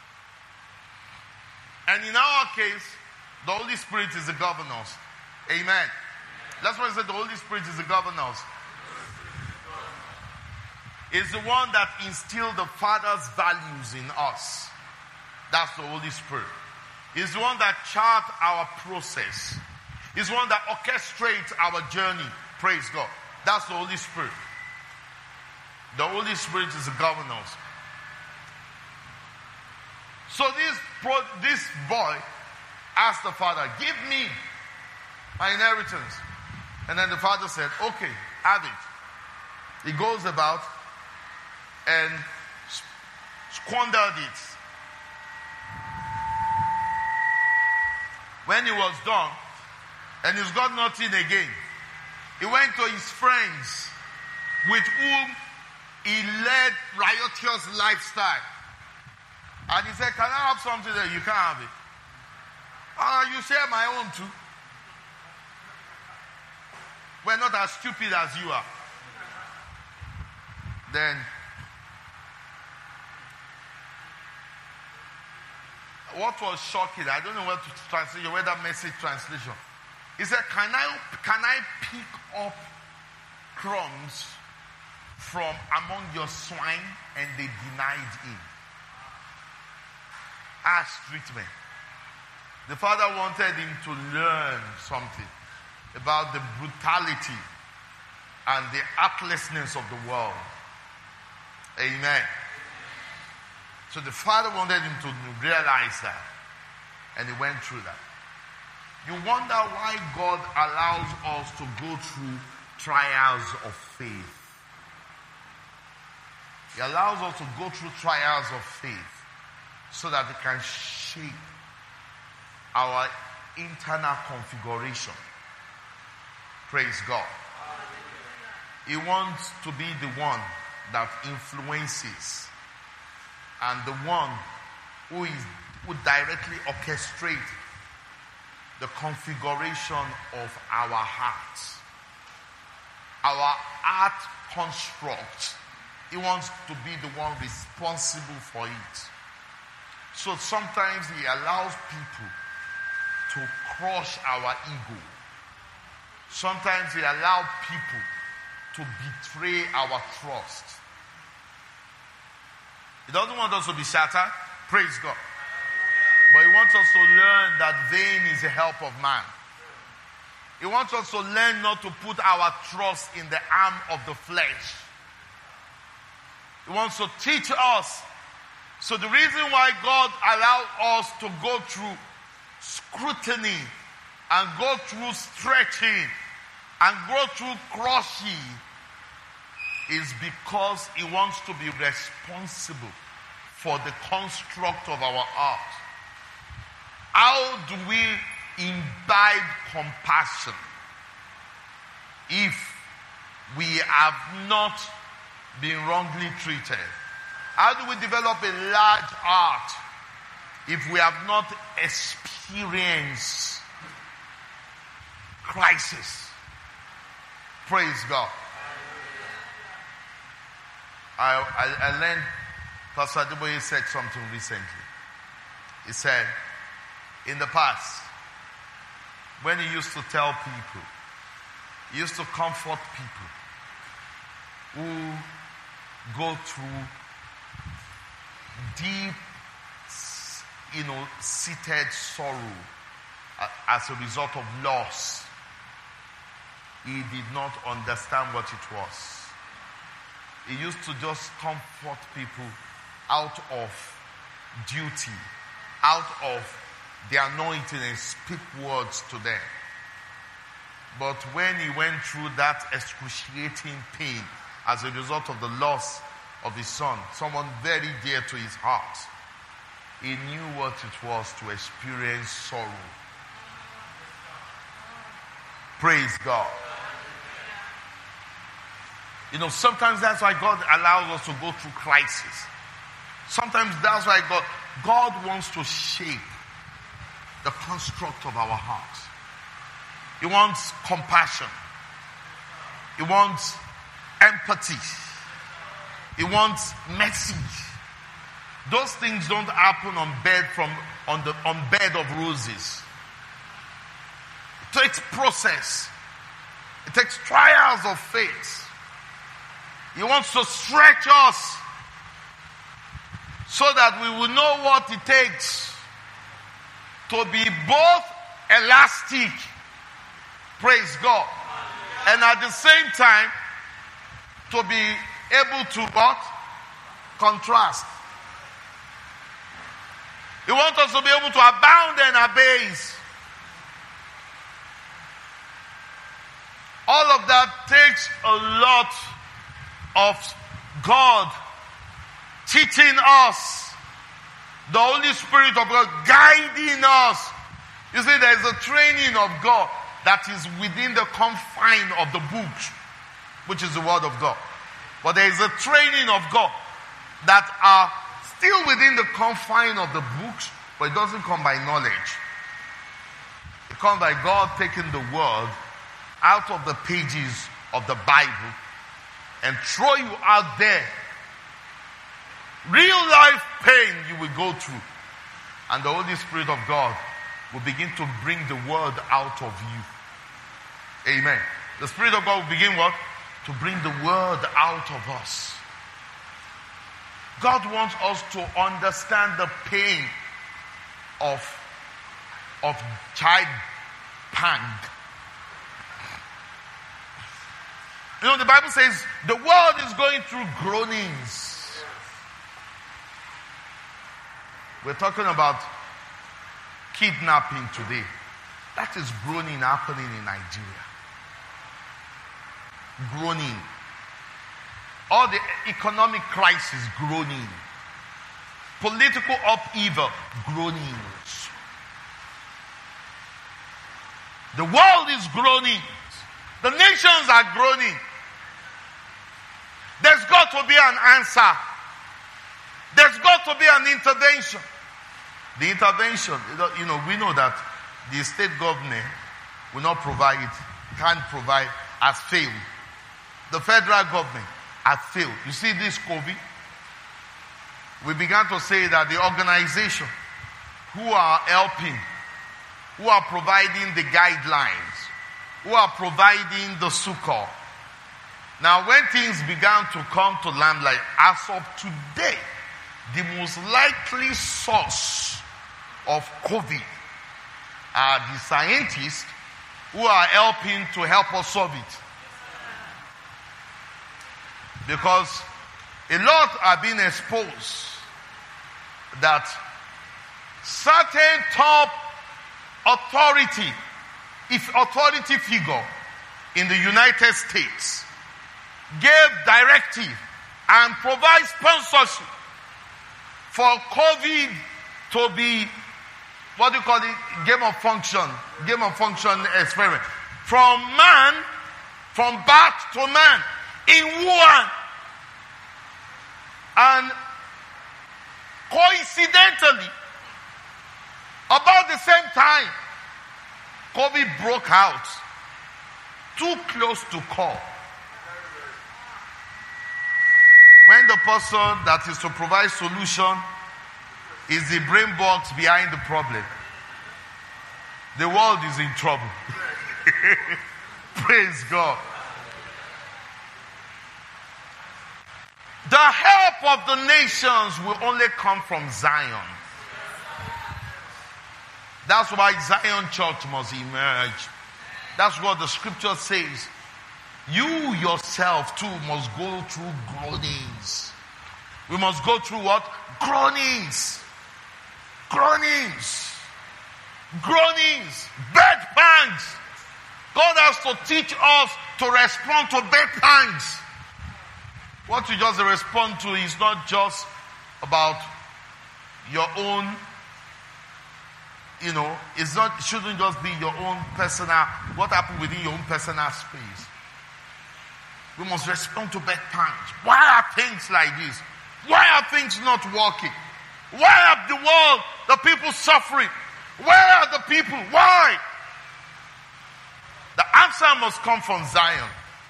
And in our case, the Holy Spirit is the governors. Amen. That's why I said the Holy Spirit is the governors. It's the one that instilled the Father's values in us. That's the Holy Spirit. It's the one that charts our process. It's the one that orchestrates our journey. Praise God. That's the Holy Spirit. The Holy Spirit is the governors. So this, pro- this boy asked the father, give me my inheritance. And then the father said, okay, have it. He goes about and squandered it. When he was done, and he's got nothing again, he went to his friends with whom he led riotous lifestyle. And he said, can I have something there? You can't have it. Ah, uh, you share my own too. We're not as stupid as you are. Then, what was shocking, I don't know what to translate, whether message translation. He said, can I, can I pick up crumbs from among your swine? And they denied him. Harsh treatment. The father wanted him to learn something about the brutality and the heartlessness of the world. Amen. So the father wanted him to realize that. And he went through that. You wonder why God allows us to go through trials of faith. He allows us to go through trials of faith so that it can shape our internal configuration. Praise God. He wants to be the one that influences and the one who is who directly orchestrates the configuration of our hearts. Our heart construct. He wants to be the one responsible for it. So sometimes he allows people to crush our ego. Sometimes he allows people to betray our trust. He doesn't want us to be shattered. Praise God. But he wants us to learn that vain is the help of man. He wants us to learn not to put our trust in the arm of the flesh. He wants to teach us. So the reason why God allowed us to go through scrutiny and go through stretching and go through crushing is because he wants to be responsible for the construct of our heart. How do we imbibe compassion if we have not been wrongly treated? How do we develop a large heart if we have not experienced crisis? Praise God. I, I, I learned, Pastor Adeboye said something recently. He said, in the past, when he used to tell people, he used to comfort people who go through deep, you know, seated sorrow as a result of loss. He did not understand what it was. He used to just comfort people out of duty, out of the anointing, and speak words to them. But when he went through that excruciating pain as a result of the loss of his son, someone very dear to his heart, he knew what it was to experience sorrow. Praise God. You know, sometimes that's why God allows us to go through crisis. Sometimes that's why God, God wants to shape the construct of our hearts. He wants compassion. He wants empathy. He wants mercy. Those things don't happen on bed from on the on bed of roses. It takes process. It takes trials of faith. He wants to stretch us so that we will know what it takes to be both elastic, praise God, and at the same time to be able to what? Contrast. He wants us to be able to abound and abase. All of that takes a lot of God teaching us, the Holy Spirit of God guiding us. You see, there is a training of God that is within the confine of the book, which is the Word of God. But there is a training of God that are still within the confine of the books, but it doesn't come by knowledge. It comes by God taking the Word out of the pages of the Bible and throw you out there. Real life pain you will go through. And the Holy Spirit of God will begin to bring the Word out of you. Amen. The Spirit of God will begin what? To bring the Word out of us. God wants us to understand the pain of, of child pang. You know, the Bible says the world is going through groanings. We're talking about kidnapping today. That is groaning happening in Nigeria. Groaning. All the economic crisis, groaning. Political upheaval, groanings. The world is groaning. The nations are groaning. There's got to be an answer. There's got to be an intervention. The intervention, you know, we know that the state government will not provide, can't provide, has failed. The federal government has failed. You see this COVID? We began to say that the organization who are helping, who are providing the guidelines, who are providing the succor. Now, when things began to come to land, like as of today, the most likely source of COVID are the scientists who are helping to help us solve it. Because a lot are being exposed that certain top authority, if authority figure in the United States gave directive and provide sponsorship for COVID to be, what do you call it, game of function, game of function experiment. From man, from bat to man, in Wuhan. And coincidentally, about the same time, COVID broke out. Too close to call. When the person that is to provide solution is the brain box behind the problem. The world is in trouble. Praise God. The help of the nations will only come from Zion. That's why Zion Church must emerge. That's what the scripture says. You yourself too must go through groanings. We must go through what? Groanings. Groanings. Groanings. Bed pangs. God has to teach us to respond to bed pangs. What you just respond to is not just about your own, you know, it's not, it shouldn't just be your own personal, what happened within your own personal space. We must respond to bed pangs. Why are things like this? Why are things not working? Why are the world, the people suffering? Where are the people? Why? The answer must come from Zion.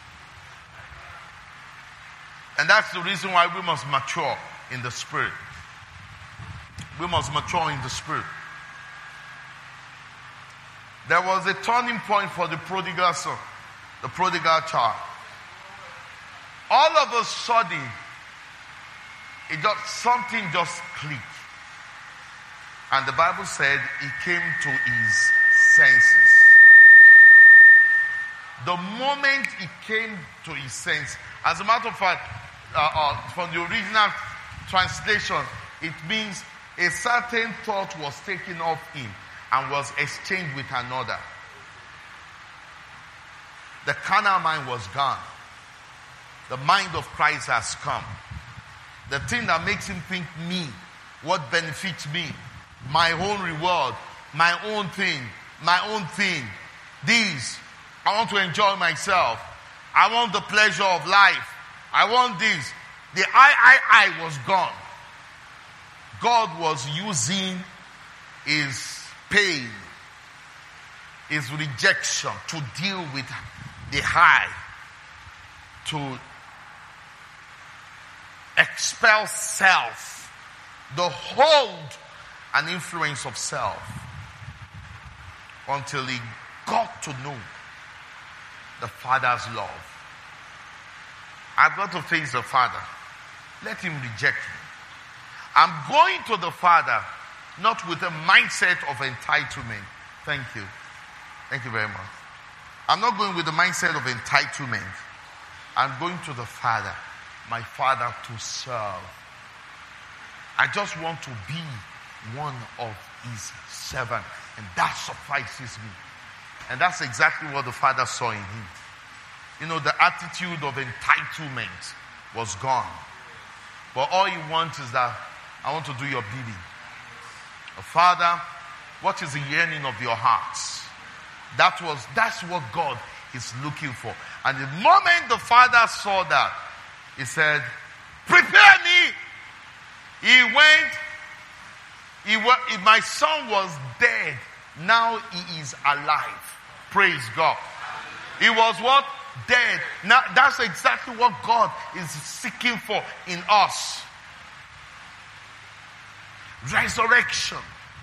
And that's the reason why we must mature in the spirit. We must mature in the spirit. There was a turning point for the prodigal son, the prodigal child. All of a sudden, it just, something just clicked. And the Bible said he came to his senses. The moment he came to his senses, as a matter of fact, uh, uh, from the original translation, it means a certain thought was taken off him and was exchanged with another. The carnal mind was gone. The mind of Christ has come. The thing that makes him think me, what benefits me, my own reward, my own thing, my own thing, these, I want to enjoy myself. I want the pleasure of life. I want this. The I, I, I was gone. God was using his pain, his rejection to deal with the high, to expel self, the hold and influence of self, until he got to know the Father's love. I've got to face the Father. Let him reject me. I'm going to the Father not with a mindset of entitlement. Thank you. Thank you very much. I'm not going with the mindset of entitlement. I'm going to the Father, my Father, to serve. I just want to be one of his servants, and that suffices me. And that's exactly what the Father saw in him. You know, the attitude of entitlement was gone. But all he wants is that, I want to do your bidding. Oh, Father, what is the yearning of your hearts? That was, that's what God is looking for. And the moment the Father saw that, he said, prepare me. He went, he, wa- my son was dead. Now he is alive. Praise God. He was what? Dead. Now that's exactly what God is seeking for in us. Resurrection.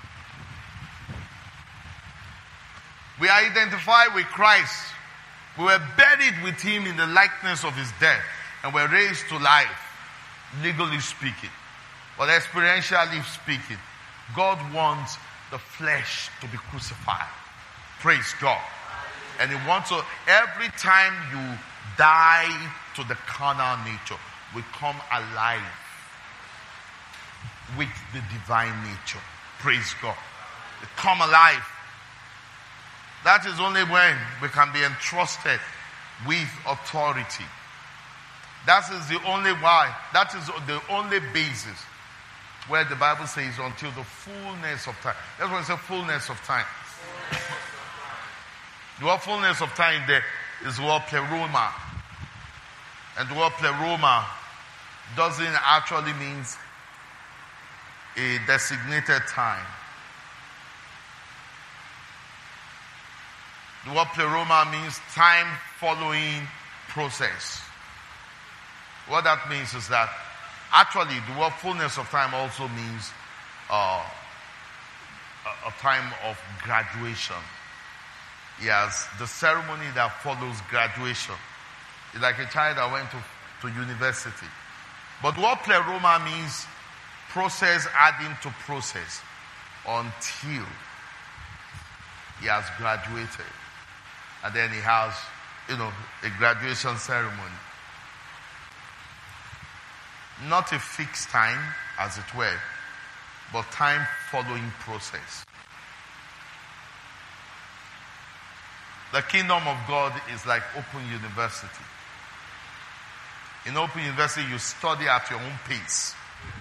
We are identified with Christ. We were buried with him in the likeness of his death, and were raised to life, legally speaking. But experientially speaking, God wants the flesh to be crucified. Praise God. And he wants to, every time you die to the carnal nature, we come alive with the divine nature. Praise God. We come alive. That is only when we can be entrusted with authority. That is the only why. That is the only basis where the Bible says until the fullness of time. That's when it says fullness of time. The word fullness of time there is the word pleroma. And the word pleroma doesn't actually mean a designated time. The word pleroma means time following process. What that means is that actually the word fullness of time also means uh, a, a time of graduation. He has the ceremony that follows graduation. It's like a child that went to, to university. But what pleroma means, process adding to process until he has graduated. And then he has, you know, a graduation ceremony. Not a fixed time, as it were, but time following process. The kingdom of God is like open university. In open university, you study at your own pace.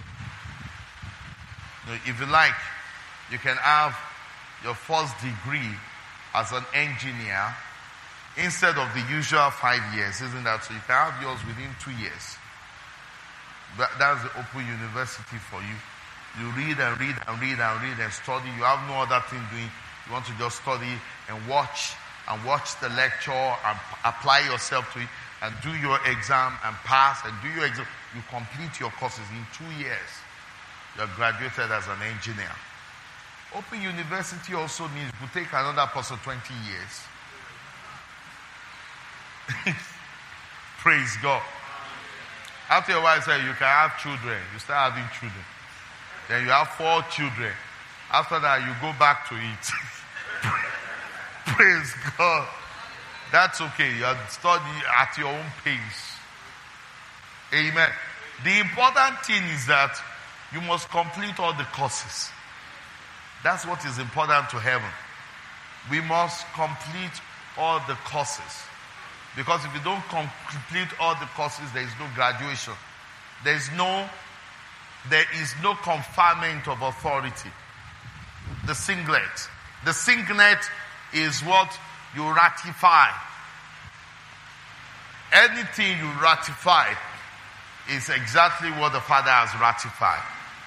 You know, if you like, you can have your first degree as an engineer instead of the usual five years, isn't that? So you can have yours within two years. That, that's the open university for you. You read and read and read and read and study. You have no other thing doing. You want to just study and watch and watch the lecture and p- apply yourself to it and do your exam and pass and do your exam. You complete your courses in two years. You are graduated as an engineer. Open university also means it will take another person twenty years. Praise God. After a while, say you can have children. You start having children. Then you have four children. After that, you go back to it. Praise God. That's okay. You are studying at your own pace. Amen. The important thing is that you must complete all the courses. That's what is important to heaven. We must complete all the courses. Because if you don't complete all the courses, there is no graduation. There is no, there is no conferment of authority. The singlet. The singlet is what you ratify. Anything you ratify is exactly what the Father has ratified.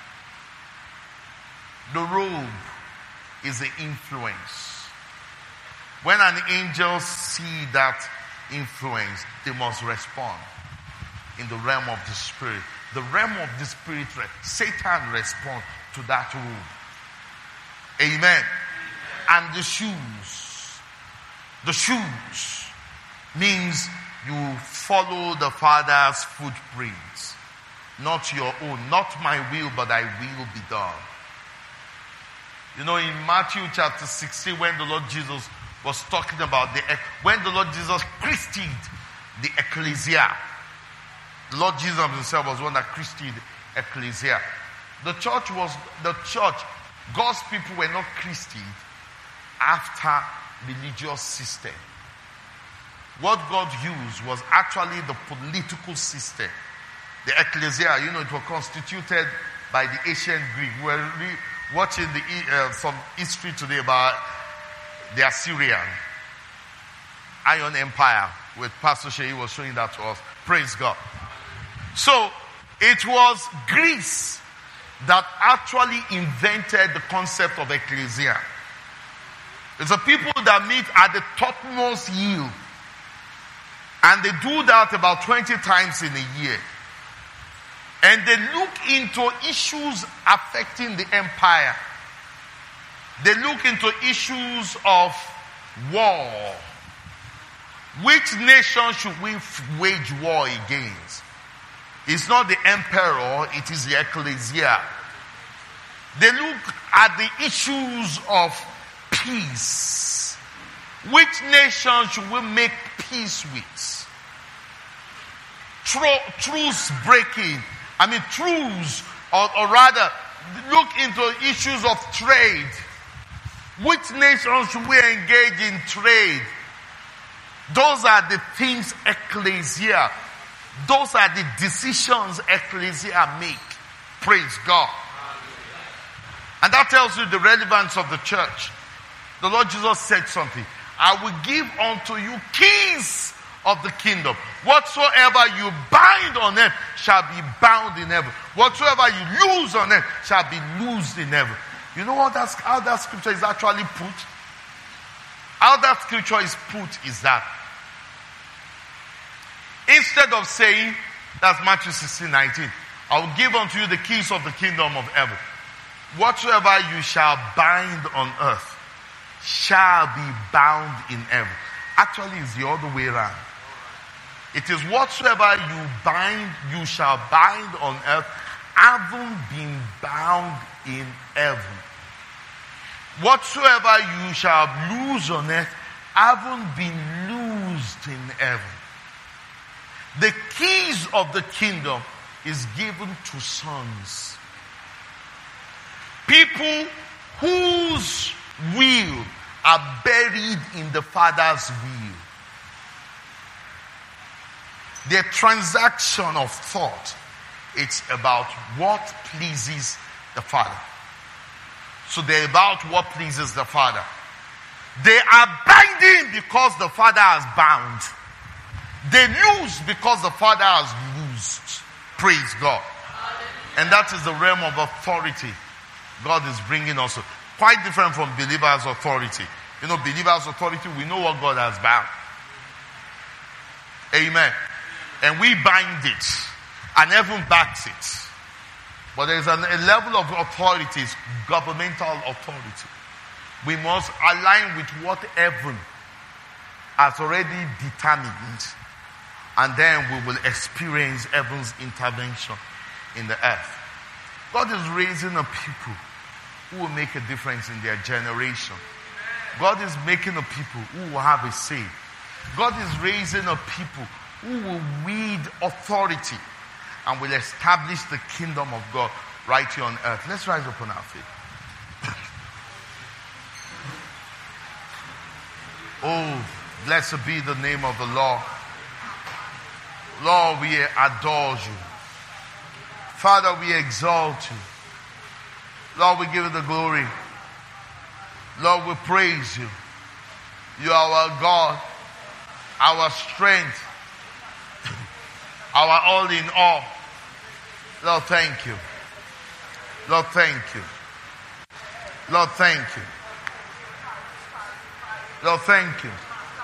The robe is the influence. When an angel sees that influence, they must respond in the realm of the spirit. The realm of the spirit, Satan responds to that robe. Amen. And the shoes. The shoes means you follow the Father's footprints. Not your own. Not my will, but thy will be done. You know, in Matthew chapter sixteen, when the Lord Jesus was talking about the, when the Lord Jesus christened the ecclesia, the Lord Jesus himself was one that christened the ecclesia. The church was, the church, God's people were not christened after religious system. What God used was actually the political system. The ecclesia, you know, it was constituted by the ancient Greek. We were re- watching the, uh, some history today about the Assyrian Iron Empire with Pastor Shehi was showing that to us. Praise God. So it was Greece that actually invented the concept of ecclesia. It's a people that meet at the topmost yield. And they do that about twenty times in a year. And they look into issues affecting the empire. They look into issues of war. Which nation should we wage war against? It's not the emperor, it is the ecclesia. They look at the issues of peace. Which nation should we make peace with? Tru- truce breaking. I mean, truce, or, or rather, look into issues of trade. Which nation should we engage in trade? Those are the things ecclesia. Those are the decisions ecclesia make. Praise God. And that tells you the relevance of the church. The Lord Jesus said something. I will give unto you keys of the kingdom. Whatsoever you bind on earth shall be bound in heaven. Whatsoever you loose on earth shall be loosed in heaven. You know what that's, how that scripture is actually put? How that scripture is put is that instead of saying, that's Matthew sixteen nineteen, I will give unto you the keys of the kingdom of heaven. whatsoever you shall bind on earth shall be bound in heaven. Actually, it's the other way around. It is whatsoever you bind, you shall bind on earth, having been bound in heaven. Whatsoever you shall loose on earth, having been loosed in heaven. The keys of the kingdom is given to sons. People whose will are buried in the Father's will. Their transaction of thought, it's about what pleases the Father. So they're about what pleases the Father. They are binding because the Father has bound. They loose because the Father has loosed. Praise God. And that is the realm of authority God is bringing also. Quite different from believers' authority. You know, believers' authority, we know what God has bound. Amen. And we bind it. And heaven backs it. But there is an, a level of authority, governmental authority. We must align with what heaven has already determined. And then we will experience heaven's intervention in the earth. God is raising a people who will make a difference in their generation. God is making a people who will have a say. God is raising a people who will wield authority and will establish the kingdom of God right here on earth. Let's rise up on our feet. Oh, blessed be the name of the Lord. Lord, we adore you. Father, we exalt you. Lord, we give you the glory. Lord, we praise you. You are our God, our strength, our all in all. Lord, thank you. Lord, thank you. Lord, thank you. Lord, thank you.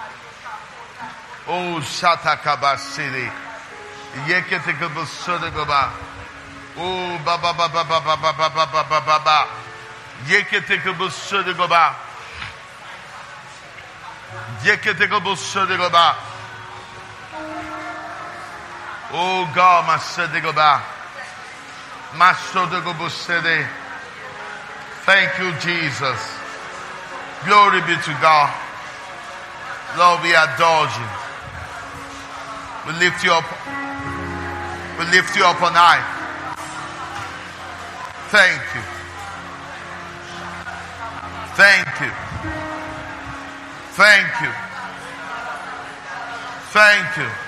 Oh, Shatakaba City. Yeketekabusodagaba. Oh, Baba Baba Baba Baba Baba Baba. Yeketekabusodagaba. Yeketekabusodagaba. Oh God, Masedagaba. Masodagabusede. Thank you, Jesus. Glory be to God. Lord, we adore you. We lift you up. We lift you up on high. Thank you. Thank you. Thank you. Thank you.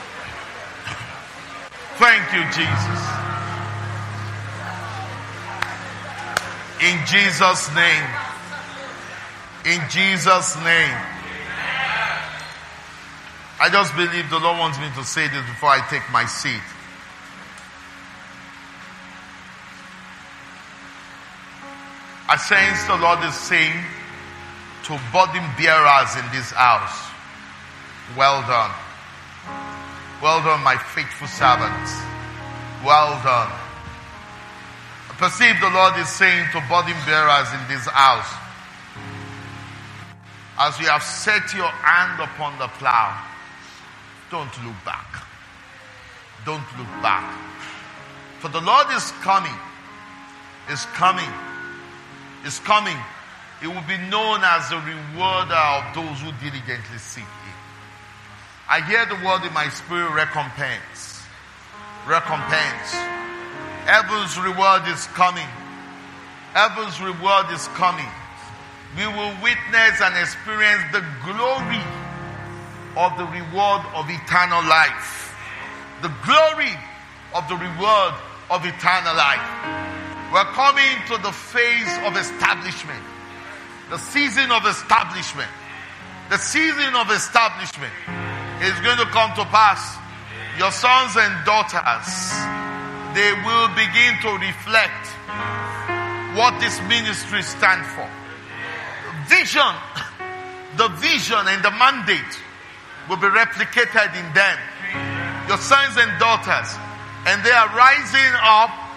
Thank you, Jesus. In Jesus' name. In Jesus' name. I just believe the Lord wants me to say this before I take my seat. I sense the Lord is saying to burden bearers in this house, well done. Well done, my faithful servants. Well done. I perceive the Lord is saying to burden bearers in this house, as you have set your hand upon the plow, don't look back. Don't look back. For the Lord is coming. Is coming. Is coming. He will be known as the rewarder of those who diligently seek Him. I hear the word in my spirit, recompense. Recompense. Heaven's reward is coming. Heaven's reward is coming. We will witness and experience the glory of the reward of eternal life. The glory of the reward of eternal life. We're coming to the phase of establishment. The season of establishment. The season of establishment is going to come to pass. Your sons and daughters, they will begin to reflect what this ministry stands for. Vision, the vision and the mandate will be replicated in them. Your sons and daughters, and they are rising up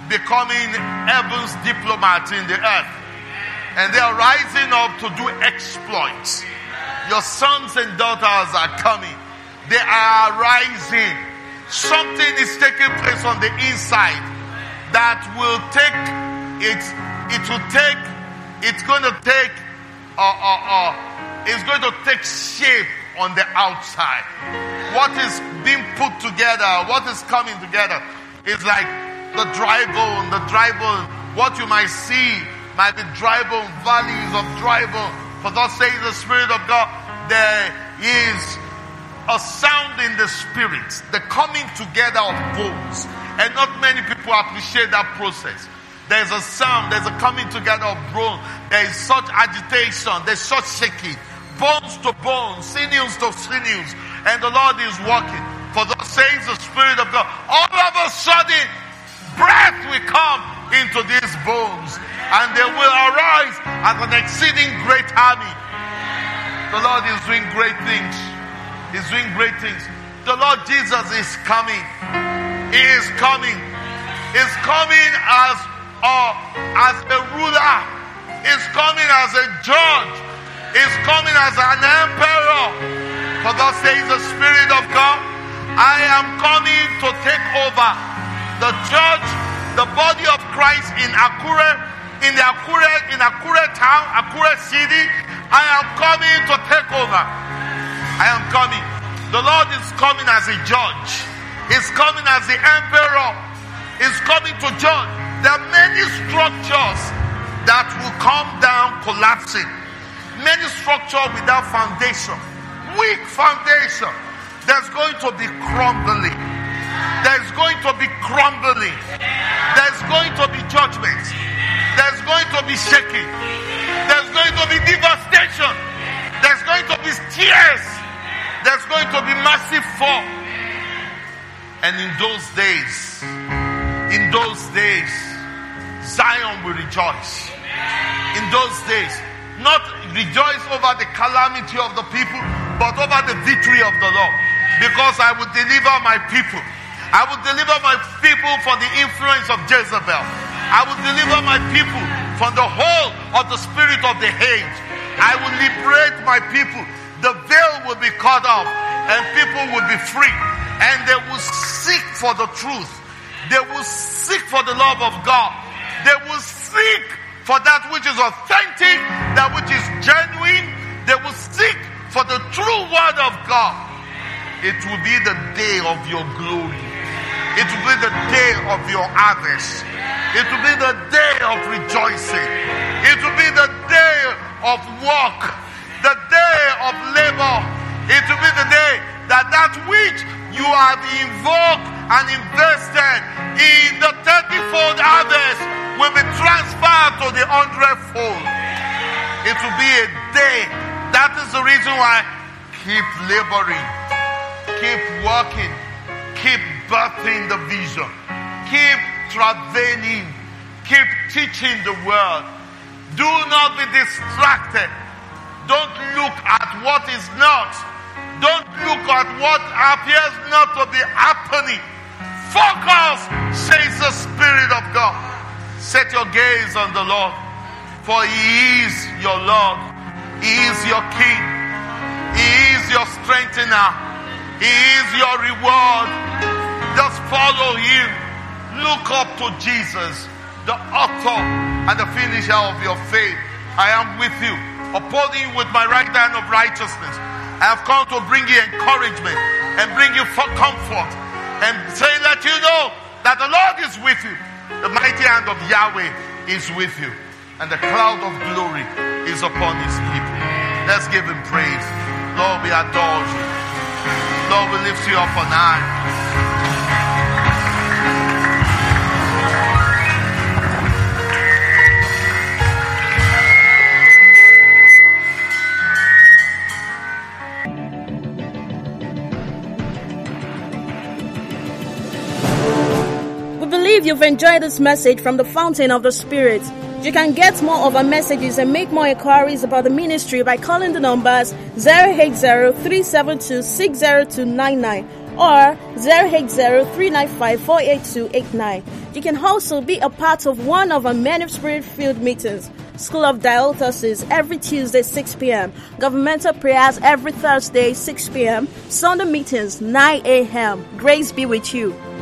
becoming heaven's diplomats in the earth. And they are rising up to do exploits. Your sons and daughters are coming. They are rising. Something is taking place on the inside that will take, it, it will take, it's going to take, uh, uh, uh, it's going to take shape on the outside. What is being put together, what is coming together is like the dry bone, the dry bone. What you might see might be dry bone, valleys of dry bone. For thus says the Spirit of God, there is a sound in the spirit, the coming together of bones. And not many people appreciate that process. There's a sound, there's a coming together of bones. There is such agitation, there's such shaking. Bones to bones, sinews to sinews. And the Lord is walking. For thus says the Spirit of God, all of a sudden, breath will come into these bones. And they will arise as an exceeding great army. The Lord is doing great things. He's doing great things. The Lord Jesus is coming. He is coming. He's coming as a, as a ruler. He's coming as a judge. He's coming as an emperor. For thus says the Spirit of God, I am coming to take over the church, the body of Christ in Akure, in the Akure, in Akure town, Akure city. I am coming to take over. I am coming. The Lord is coming as a judge. He's coming as the emperor. He's coming to judge. There are many structures that will come down collapsing. Many structures without foundation. Weak foundation. There's going to be crumbling. There's going to be crumbling. There's going to be judgment. There's going to be shaking. There's going to be devastation. There's going to be tears. There's going to be massive fall. And in those days, in those days, Zion will rejoice. In those days, not rejoice over the calamity of the people, but over the victory of the Lord. Because I will deliver my people. I will deliver my people from the influence of Jezebel. I will deliver my people from the hold of the spirit of the hate. I will liberate my people. The veil will be cut off and people will be free. And they will seek for the truth. They will seek for the love of God. They will seek for that which is authentic, that which is genuine. They will seek for the true word of God. It will be the day of your glory. It will be the day of your harvest. It will be the day of rejoicing. It will be the day of work. The day of labor. It will be the day that that which you have invoked and invested in the thirty-fold harvest will be transferred to the hundredfold. It will be a day. That is the reason why keep laboring, keep working, keep birthing the vision, keep travailing, keep teaching the word. Do not be distracted. Don't look at what is not. Don't look at what appears not to be happening. Focus, says the Spirit of God. Set your gaze on the Lord, for He is your Lord. He is your King. He is your strengthener. He is your reward. Just follow Him. Look up to Jesus, the author and the finisher of your faith. I am with you, upholding you with my right hand of righteousness. I have come to bring you encouragement and bring you for comfort and say, let you know that the Lord is with you. The mighty hand of Yahweh is with you, and the cloud of glory is upon His people. Let's give Him praise. Lord, we adore you. Lord, we lift you up on high. If you've enjoyed this message from the Fountain of the Spirit, you can get more of our messages and make more inquiries about the ministry by calling the numbers zero eight zero, three seven two, six zero two nine nine or zero eight zero, three nine five, four eight two eight nine. You can also be a part of one of our many Spirit-filled meetings. School of Dialysis every Tuesday six p.m. Governmental prayers every Thursday six p.m. Sunday meetings nine a.m. Grace be with you.